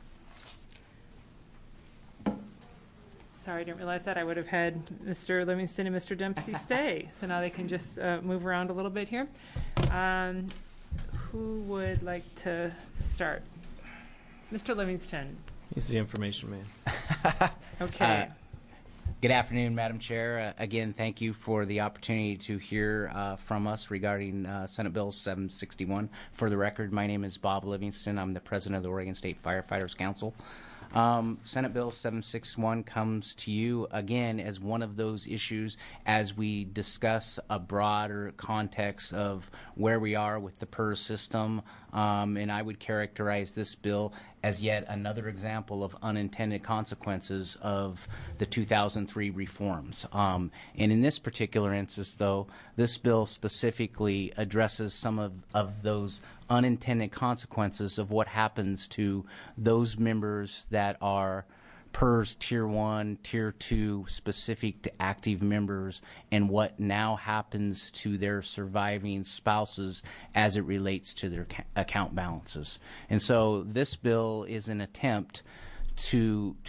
Sorry, I didn't realize that. I would have had Mister Livingston and Mister Dempsey stay. So now they can just uh, move around a little bit here. Um, who would like to start? Mister Livingston. He's the information man. Okay. Uh, Good afternoon, Madam Chair. Uh, again, thank you for the opportunity to hear uh, from us regarding uh, Senate Bill seven sixty-one. For the record, my name is Bob Livingston. I'm the president of the Oregon State Firefighters Council. Um, Senate Bill seven sixty-one comes to you again as one of those issues as we discuss a broader context of where we are with the P E R S system, um, and I would characterize this bill as yet another example of unintended consequences of the two thousand three reforms. Um, and in this particular instance, though, this bill specifically addresses some of, of those unintended consequences of what happens to those members that are P E R S Tier one, Tier two, specific to active members, and what now happens to their surviving spouses as it relates to their ca- account balances. And so this bill is an attempt to to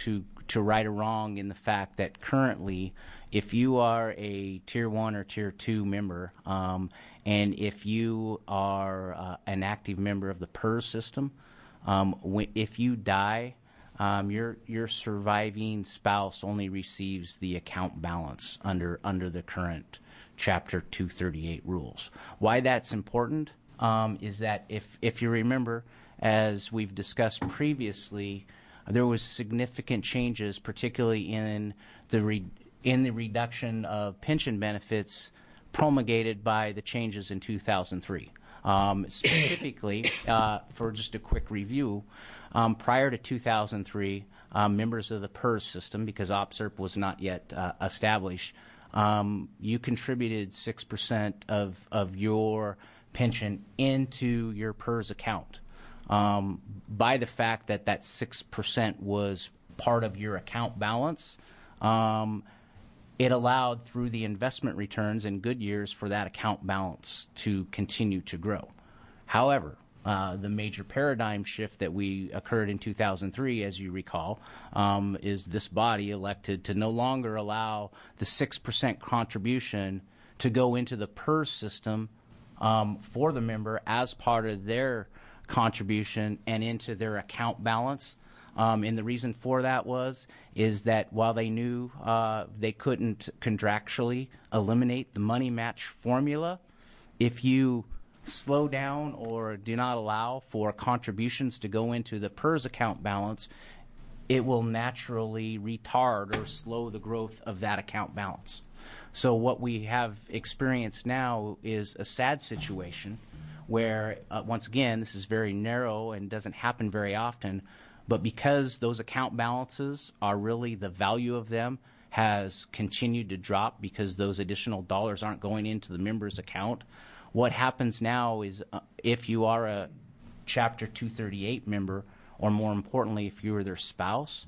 to right a wrong in the fact that currently, if you are a tier one or tier two member, um, and if you are uh, an active member of the PERS system, um, w- if you die, um, your your surviving spouse only receives the account balance under under the current Chapter two thirty-eight rules. Why that's important um, is that if if you remember, as we've discussed previously, there was significant changes, particularly in the re- in the reduction of pension benefits promulgated by the changes in two thousand three. Um, specifically, uh, for just a quick review, um, prior to two thousand three, um, members of the PERS system, because OPSERP was not yet uh, established, um, you contributed six percent of, of your pension into your PERS account. Um, by the fact that that six percent was part of your account balance, um, it allowed through the investment returns in good years for that account balance to continue to grow. However, uh, the major paradigm shift that we occurred in two thousand three, as you recall, um, is this body elected to no longer allow the six percent contribution to go into the PERS system um, for the member as part of their contribution and into their account balance. Um, and the reason for that was is that while they knew uh, they couldn't contractually eliminate the money match formula, if you slow down or do not allow for contributions to go into the PERS account balance, it will naturally retard or slow the growth of that account balance. So what we have experienced now is a sad situation where, uh, once again, this is very narrow and doesn't happen very often, but because those account balances are really the value of them has continued to drop because those additional dollars aren't going into the member's account, what happens now is uh, if you are a Chapter two thirty-eight member, or more importantly, if you are their spouse,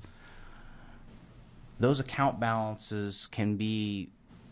those account balances can be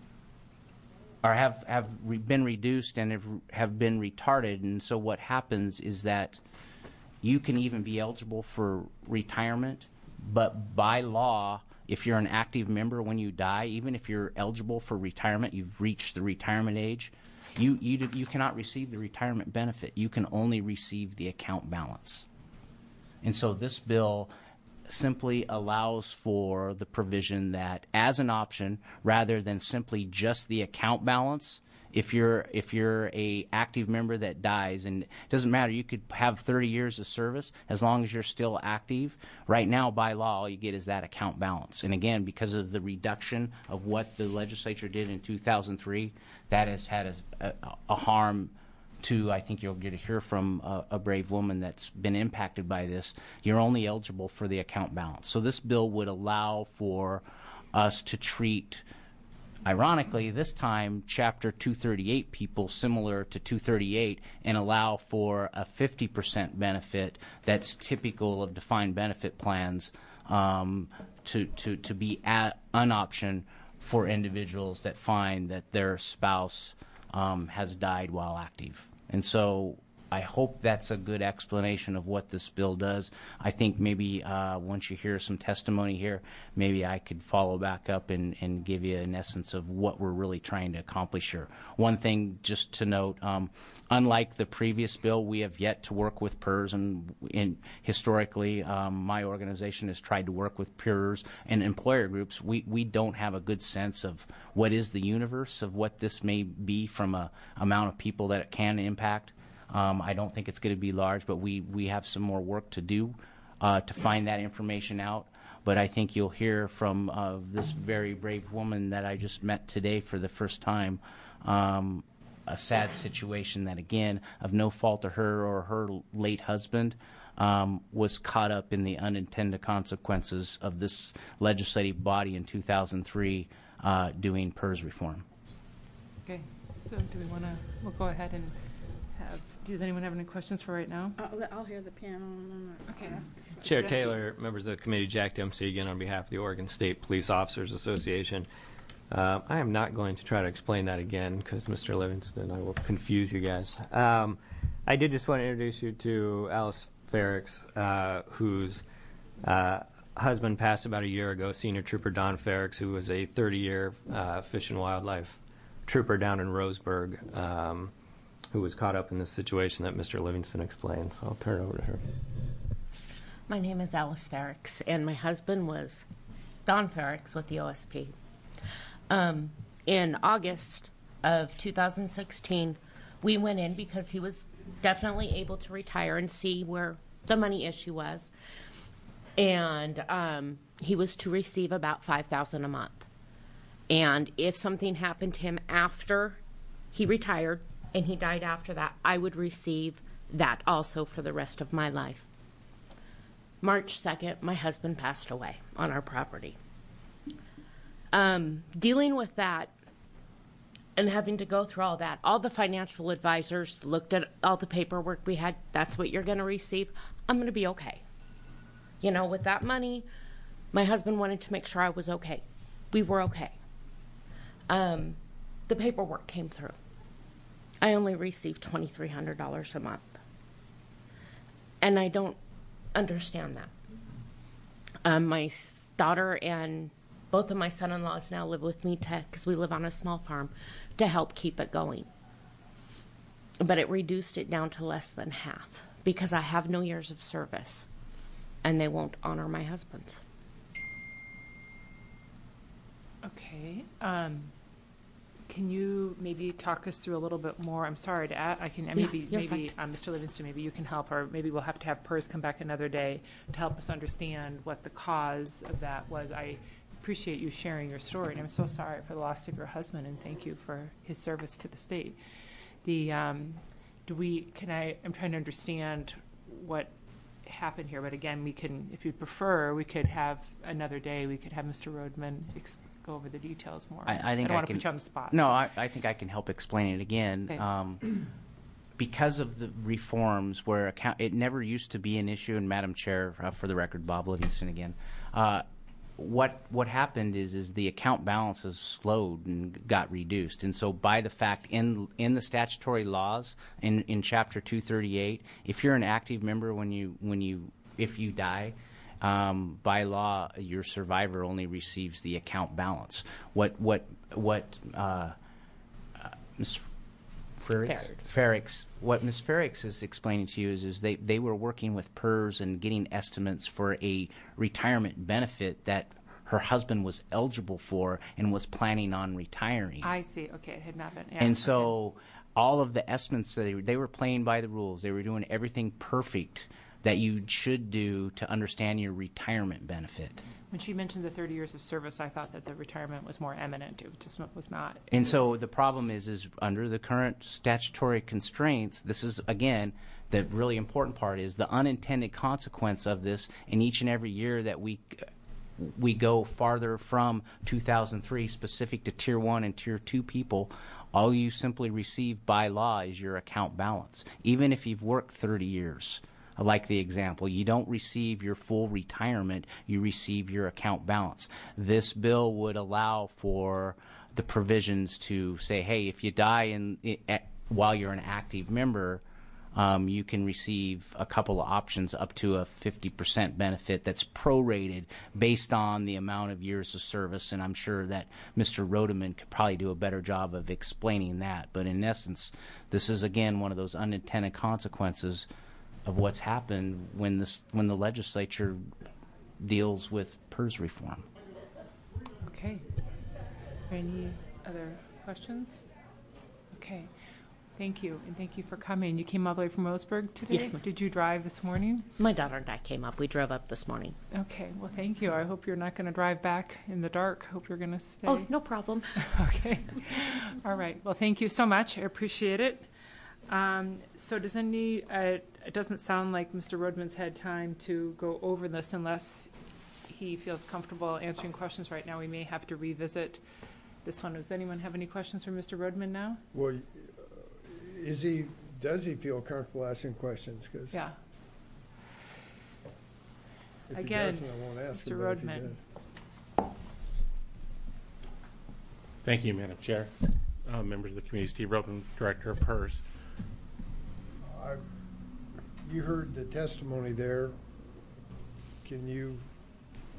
or have, have re- been reduced and have, have been retarded. And so what happens is that you can even be eligible for retirement, but by law, if you're an active member when you die, even if you're eligible for retirement, you've reached the retirement age, you, you, you cannot receive the retirement benefit. You can only receive the account balance. And so this bill simply allows for the provision that as an option, rather than simply just the account balance, if you're if you're a active member that dies, and it doesn't matter, you could have thirty years of service as long as you're still active. Right now, by law, all you get is that account balance. And again, because of the reduction of what the legislature did in two thousand three, that has had a, a, a harm to, I think you'll get to hear from a, a brave woman that's been impacted by this. You're only eligible for the account balance. So this bill would allow for us to treat, ironically, this time, Chapter two thirty-eight people similar to two thirty-eight and allow for a fifty percent benefit that's typical of defined benefit plans um, to, to, to be at an option for individuals that find that their spouse um, has died while active. And so I hope that's a good explanation of what this bill does. I think maybe uh, once you hear some testimony here, maybe I could follow back up and, and give you an essence of what we're really trying to accomplish here. One thing just to note, um, unlike the previous bill, we have yet to work with PERS, and in, historically um, my organization has tried to work with PERS and employer groups. We, we don't have a good sense of what is the universe of what this may be from a amount of people that it can impact. Um, I don't think it's going to be large, but we, we have some more work to do uh, to find that information out. But I think you'll hear from uh, this very brave woman that I just met today for the first time, um, a sad situation that, again, of no fault of her or her late husband, um, was caught up in the unintended consequences of this legislative body in two thousand three uh, doing PERS reform. Okay, so do we want to, we'll go ahead and have, does anyone have any questions for right now? I'll, I'll hear the panel. Okay. Chair Taylor, members of the committee, Jack Dempsey again on behalf of the Oregon State Police Officers Association. Uh, I am not going to try to explain that again because Mister Livingston, I will confuse you guys. Um, I did just want to introduce you to Alice Ferrix, uh, who's uh, husband passed about a year ago, Senior Trooper Don Ferrix, who was a thirty-year uh, Fish and Wildlife trooper down in Roseburg, um, who was caught up in this situation that Mister Livingston explained. So I'll turn it over to her. My name is Alice Ferrix, and my husband was Don Ferrix with the O S P. Um, in August of two thousand sixteen, we went in because he was definitely able to retire and see where the money issue was. And um, he was to receive about five thousand dollars a month. And if something happened to him after he retired and he died after that, I would receive that also for the rest of my life. March second, my husband passed away on our property. Um, dealing with that and having to go through all that, all the financial advisors looked at all the paperwork we had. That's what you're going to receive. I'm going to be okay. You know, with that money, my husband wanted to make sure I was okay. We were okay. Um, the paperwork came through. I only received twenty-three hundred dollars a month. And I don't understand that. Um, my daughter and both of my son-in-laws now live with me because we live on a small farm to help keep it going. But it reduced it down to less than half because I have no years of service and they won't honor my husband's. Okay. Um, can you maybe talk us through a little bit more? I'm sorry to add, I can, Yeah, maybe, you're maybe um, Mister Livingston, maybe you can help, or maybe we'll have to have PERS come back another day to help us understand what the cause of that was. I appreciate you sharing your story, and I'm so sorry for the loss of your husband, and thank you for his service to the state. The, um, do we, can I, I'm trying to understand what happened here, but again, we can, if you prefer, we could have another day, we could have Mister Rodman ex- go over the details more. I, I think don't I want to can, put you on the spot. No, so. I, I think I can help explain it again. Okay. Um, because of the reforms where account, it never used to be an issue, and Madam Chair, uh, for the record, Bob Livingston again, uh, what what happened is is the account balances slowed and got reduced, and so by the fact in in the statutory laws in in Chapter two thirty-eight, if you're an active member when you when you if you die, um, by law your survivor only receives the account balance. What what what uh, uh, Miz Ferrix, Ferrix, what Miz Ferrix is explaining to you is, is they, they were working with PERS and getting estimates for a retirement benefit that her husband was eligible for and was planning on retiring. I see. Okay, it had not been. Yeah, and so okay. all of the estimates, that they, they were playing by the rules. They were doing everything perfect that you should do to understand your retirement benefit. When she mentioned the thirty years of service, I thought that the retirement was more eminent. It just was not. And so the problem is, is under the current statutory constraints, this is, again, the really important part is the unintended consequence of this. In each and every year that we we go farther from two thousand three, specific to Tier one and Tier two people, all you simply receive by law is your account balance. Even if you've worked thirty years. Like the example, you don't receive your full retirement, you receive your account balance. This bill would allow for the provisions to say, hey, if you die in, in, while you're an active member, um, you can receive a couple of options up to a fifty percent benefit that's prorated based on the amount of years of service. And I'm sure that Mister Rodeman could probably do a better job of explaining that. But in essence, this is, again, one of those unintended consequences of what's happened when this when the legislature deals with PERS reform. Okay. Any other questions? Okay. Thank you, and thank you for coming. You came all the way from Roseburg today? Yes, ma'am. Did you drive this morning? My daughter and I came up. We drove up this morning. Okay. Well, thank you. I hope you're not going to drive back in the dark. Hope you're going to stay. Oh, no problem. Okay. All right. Well, thank you so much. I appreciate it. Um, so does any, uh, it doesn't sound like Mister Rodman's had time to go over this unless he feels comfortable answering questions right now. We may have to revisit this one. Does anyone have any questions for Mister Rodman now? Well, is he, does he feel comfortable asking questions? Cause yeah. If Again, he doesn't, I won't ask Mister him, but if he Rodman. does. Thank you, Madam Chair. Uh, members of the committee, Steve Rodman, Director of PERS. I, you heard the testimony there. Can you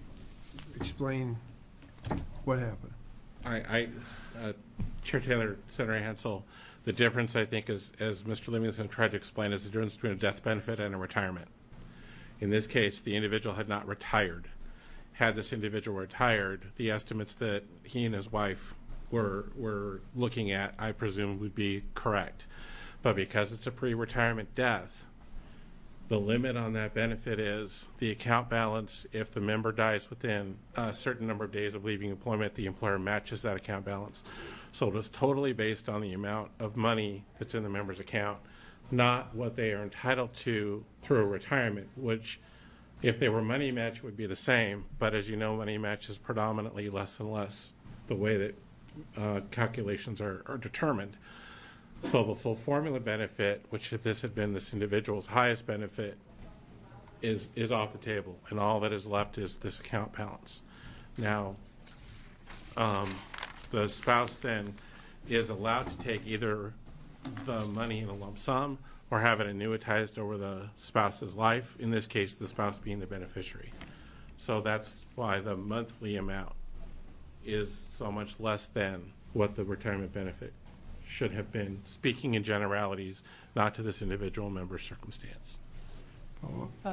explain what happened? I, I uh, Chair Taylor, Senator Hansel, the difference, I think, is, as Mister Livingston tried to explain, is the difference between a death benefit and a retirement. In this case, the individual had not retired. Had this individual retired, the estimates that he and his wife were were looking at, I presume, would be correct. But because it's a pre-retirement death, the limit on that benefit is the account balance. If the member dies within a certain number of days of leaving employment, the employer matches that account balance. So it is totally based on the amount of money that's in the member's account, not what they are entitled to through a retirement, which, if they were money match, would be the same. But as you know, money match is predominantly less and less the way that uh, calculations are, are determined. So the full formula benefit, which if this had been this individual's highest benefit, is is off the table, and all that is left is this account balance. Now, um, the spouse then is allowed to take either the money in a lump sum or have it annuitized over the spouse's life, in this case, the spouse being the beneficiary. So that's why the monthly amount is so much less than what the retirement benefit should have been, speaking in generalities, not to this individual member's circumstance. Uh,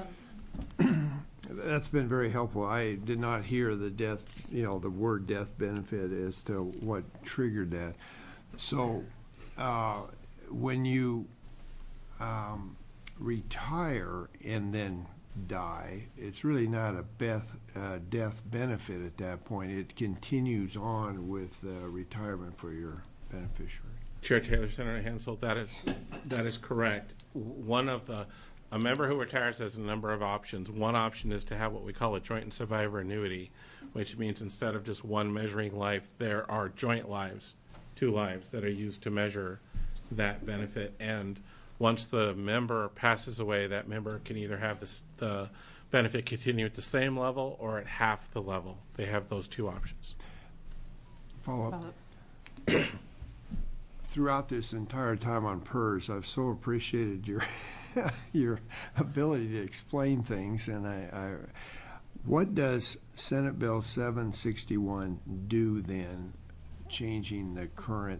That's been very helpful. I did not hear the death, you know, the word death benefit as to what triggered that. So uh, when you um, retire and then die, it's really not a beth, uh, death benefit at that point. It continues on with uh, retirement for your beneficiary. Chair Taylor, Senator Hansel, that is that is correct. One of the a member who retires has a number of options. One option is to have what we call a joint and survivor annuity, which means instead of just one measuring life, there are joint lives, two lives that are used to measure that benefit. And once the member passes away, that member can either have this, the benefit continue at the same level or at half the level. They have those two options. Follow up. Throughout this entire time on PERS, I've so appreciated your your ability to explain things. And I, I, what does Senate Bill seven sixty-one do then, changing the current,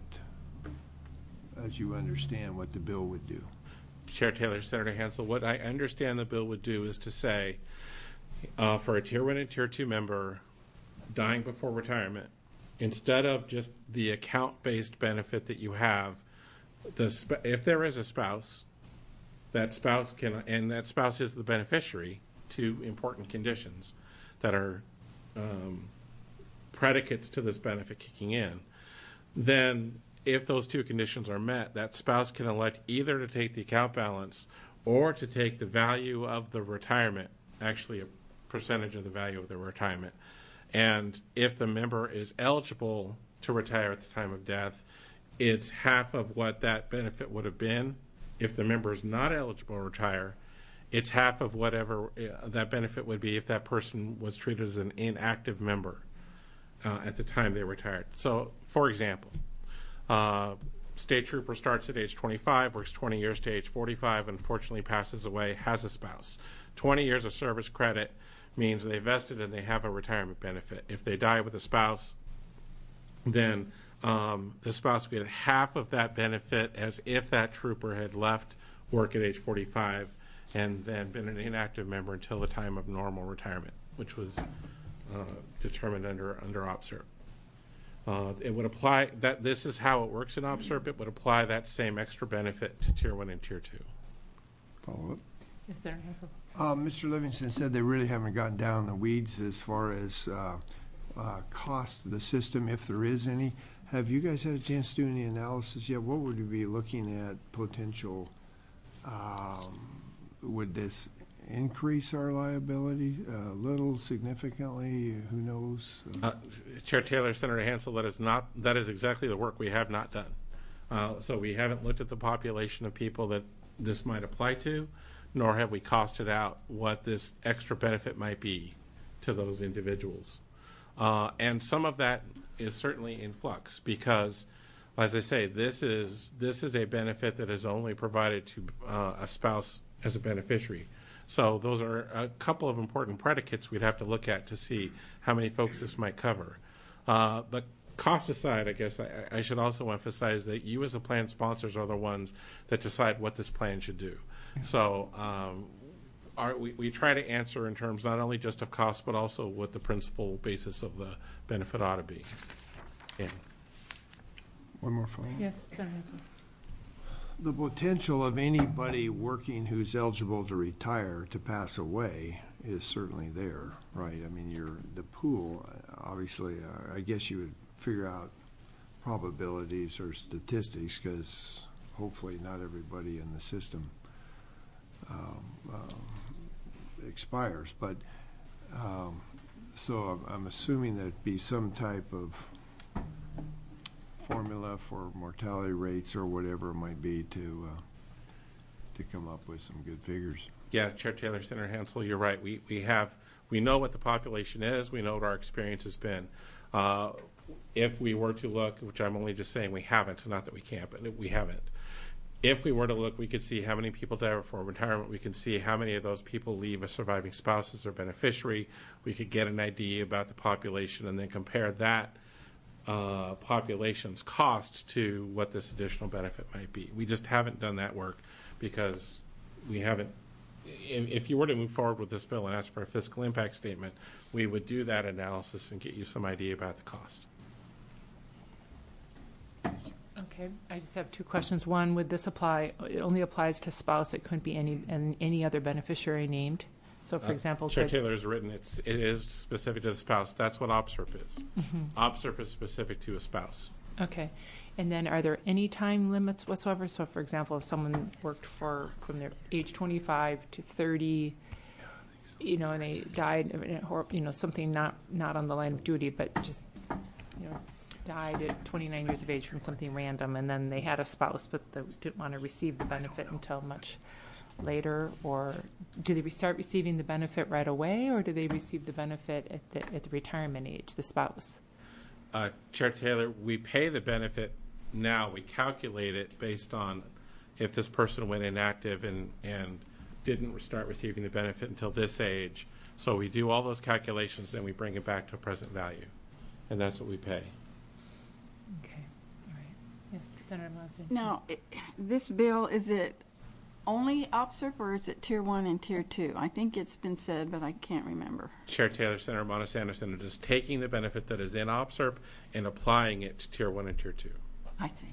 as you understand what the bill would do? Chair Taylor, Senator Hansel, what I understand the bill would do is to say, uh, for a Tier one and Tier two member dying before retirement, instead of just the account-based benefit that you have, the sp- if there is a spouse, that spouse can, and that spouse is the beneficiary, to important conditions that are um, predicates to this benefit kicking in, then if those two conditions are met, that spouse can elect either to take the account balance or to take the value of the retirement, actually a percentage of the value of the retirement. And if the member is eligible to retire at the time of death, it's half of what that benefit would have been. If the member is not eligible to retire, it's half of whatever uh, that benefit would be if that person was treated as an inactive member uh, at the time they retired. So, for example, uh, state trooper starts at age twenty-five, works twenty years to age forty-five, unfortunately passes away, has a spouse. twenty years of service credit means they vested and they have a retirement benefit. If they die with a spouse, then um, the spouse will get half of that benefit as if that trooper had left work at age forty-five and then been an inactive member until the time of normal retirement, which was uh, determined under under OPSERP. Uh, it would apply that. This is how it works in OPSERP. It would apply that same extra benefit to Tier one and Tier two. Follow up. Yes, Senator Hansel. Uh, Mister Livingston said they really haven't gotten down in the weeds as far as uh, uh, cost of the system, if there is any. Have you guys had a chance to do any analysis yet? What would you be looking at potential? Um, would this increase our liability a little, significantly? Who knows? Uh, Chair Taylor, Senator Hansel, that is not that is exactly the work we have not done. Uh, so we haven't looked at the population of people that this might apply to, nor have we costed out what this extra benefit might be to those individuals. Uh, and some of that is certainly in flux because, as I say, this is this is a benefit that is only provided to uh, a spouse as a beneficiary. So those are a couple of important predicates we'd have to look at to see how many folks this might cover. Uh, but cost aside, I guess I, I should also emphasize that you as the plan sponsors are the ones that decide what this plan should do. Yeah. So um, our, we, we try to answer in terms not only just of cost, but also what the principal basis of the benefit ought to be. Yeah. One more follow-up. Yes, Senator Hanson. The potential of anybody working who's eligible to retire to pass away is certainly there, right? I mean, you're, the pool, obviously, uh, I guess you would figure out probabilities or statistics, because hopefully not everybody in the system um, uh, expires. But um, so I'm, I'm assuming there'd be some type of formula for mortality rates or whatever it might be to uh, to come up with some good figures. Yeah, Chair Taylor, Senator Hansel, you're right. We we have we know what the population is. We know what our experience has been. Uh, if we were to look, which I'm only just saying we haven't, not that we can't, but we haven't. If we were to look, we could see how many people die before retirement. We can see how many of those people leave a surviving spouse as their beneficiary. We could get an idea about the population and then compare that Uh, population's cost to what this additional benefit might be. We just haven't done that work because we haven't. If, if you were to move forward with this bill and ask for a fiscal impact statement, we would do that analysis and get you some idea about the cost. Okay, I just have two questions. One, would this apply? It only applies to spouse. It couldn't be any and any other beneficiary named. So, for uh, example, Chair Taylor has written it's it is specific to the spouse. That's what O P S R P is. Mm-hmm. O P S R P is specific to a spouse. Okay, and then are there any time limits whatsoever? So, for example, if someone worked for from their age twenty-five to thirty, you know, and they died, you know, something not not on the line of duty, but just you know, died at twenty-nine years of age from something random, and then they had a spouse, but they didn't want to receive the benefit until much later, or do they start receiving the benefit right away, or do they receive the benefit at the, at the retirement age, the spouse? Uh, Chair Taylor, we pay the benefit now. We calculate it based on if this person went inactive and, and didn't start receiving the benefit until this age. So we do all those calculations, then we bring it back to a present value, and that's what we pay. Okay. All right. Yes, Senator Monson. Now, it, this bill, is it only O P S R P, or is it Tier one and Tier two? I think it's been said, but I can't remember. Chair Taylor, Senator Monis Anderson, it is taking the benefit that is in O P S R P and applying it to Tier one and Tier two. I see.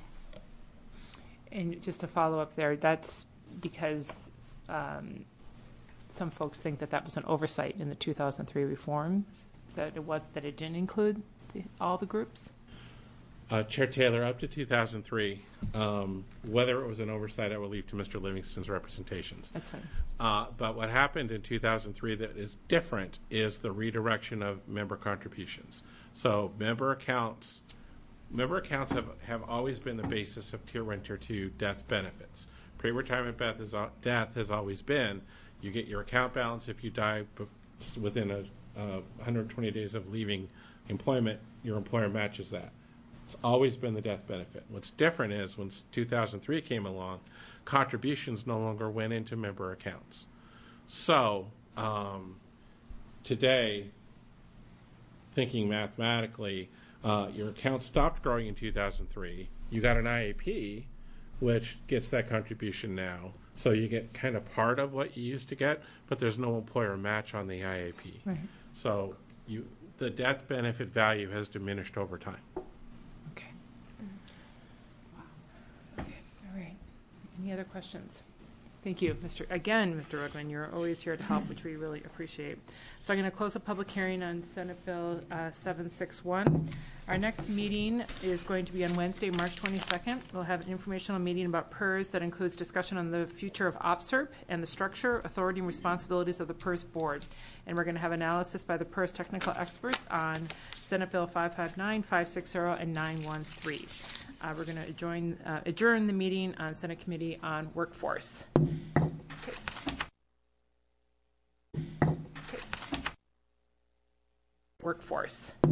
And just to follow up there, that's because um, some folks think that that was an oversight in the two thousand three reforms, that it, was, that it didn't include the, all the groups? Uh, Chair Taylor, up to two thousand three, um, whether it was an oversight, I will leave to Mister Livingston's representations. That's fine. Uh, but what happened in two thousand three that is different is the redirection of member contributions. So member accounts, member accounts have, have always been the basis of Tier one, Tier two death benefits. Pre-retirement death, is, death has always been you get your account balance if you die within a, uh, one hundred twenty days of leaving employment, your employer matches that. It's always been the death benefit. What's different is when two thousand three came along, contributions no longer went into member accounts. So um, today, thinking mathematically, uh, your account stopped growing in two thousand three. You got an I A P, which gets that contribution now. So you get kind of part of what you used to get, but there's no employer match on the I A P. Right. So you, the death benefit value has diminished over time. Any other questions? Thank you, Mister Again, Mister Roodman, you're always here to help, which we really appreciate. So I'm going to close the public hearing on Senate Bill uh, seven sixty-one. Our next meeting is going to be on Wednesday, March twenty-second. We'll have an informational meeting about P E R S that includes discussion on the future of O P S R P and the structure, authority, and responsibilities of the P E R S board. And we're going to have analysis by the P E R S technical experts on Senate Bill five fifty-nine, five sixty, and nine thirteen. Uh, we're going to adjourn, uh, adjourn the meeting on Senate Committee on Workforce. Okay. Okay. Workforce.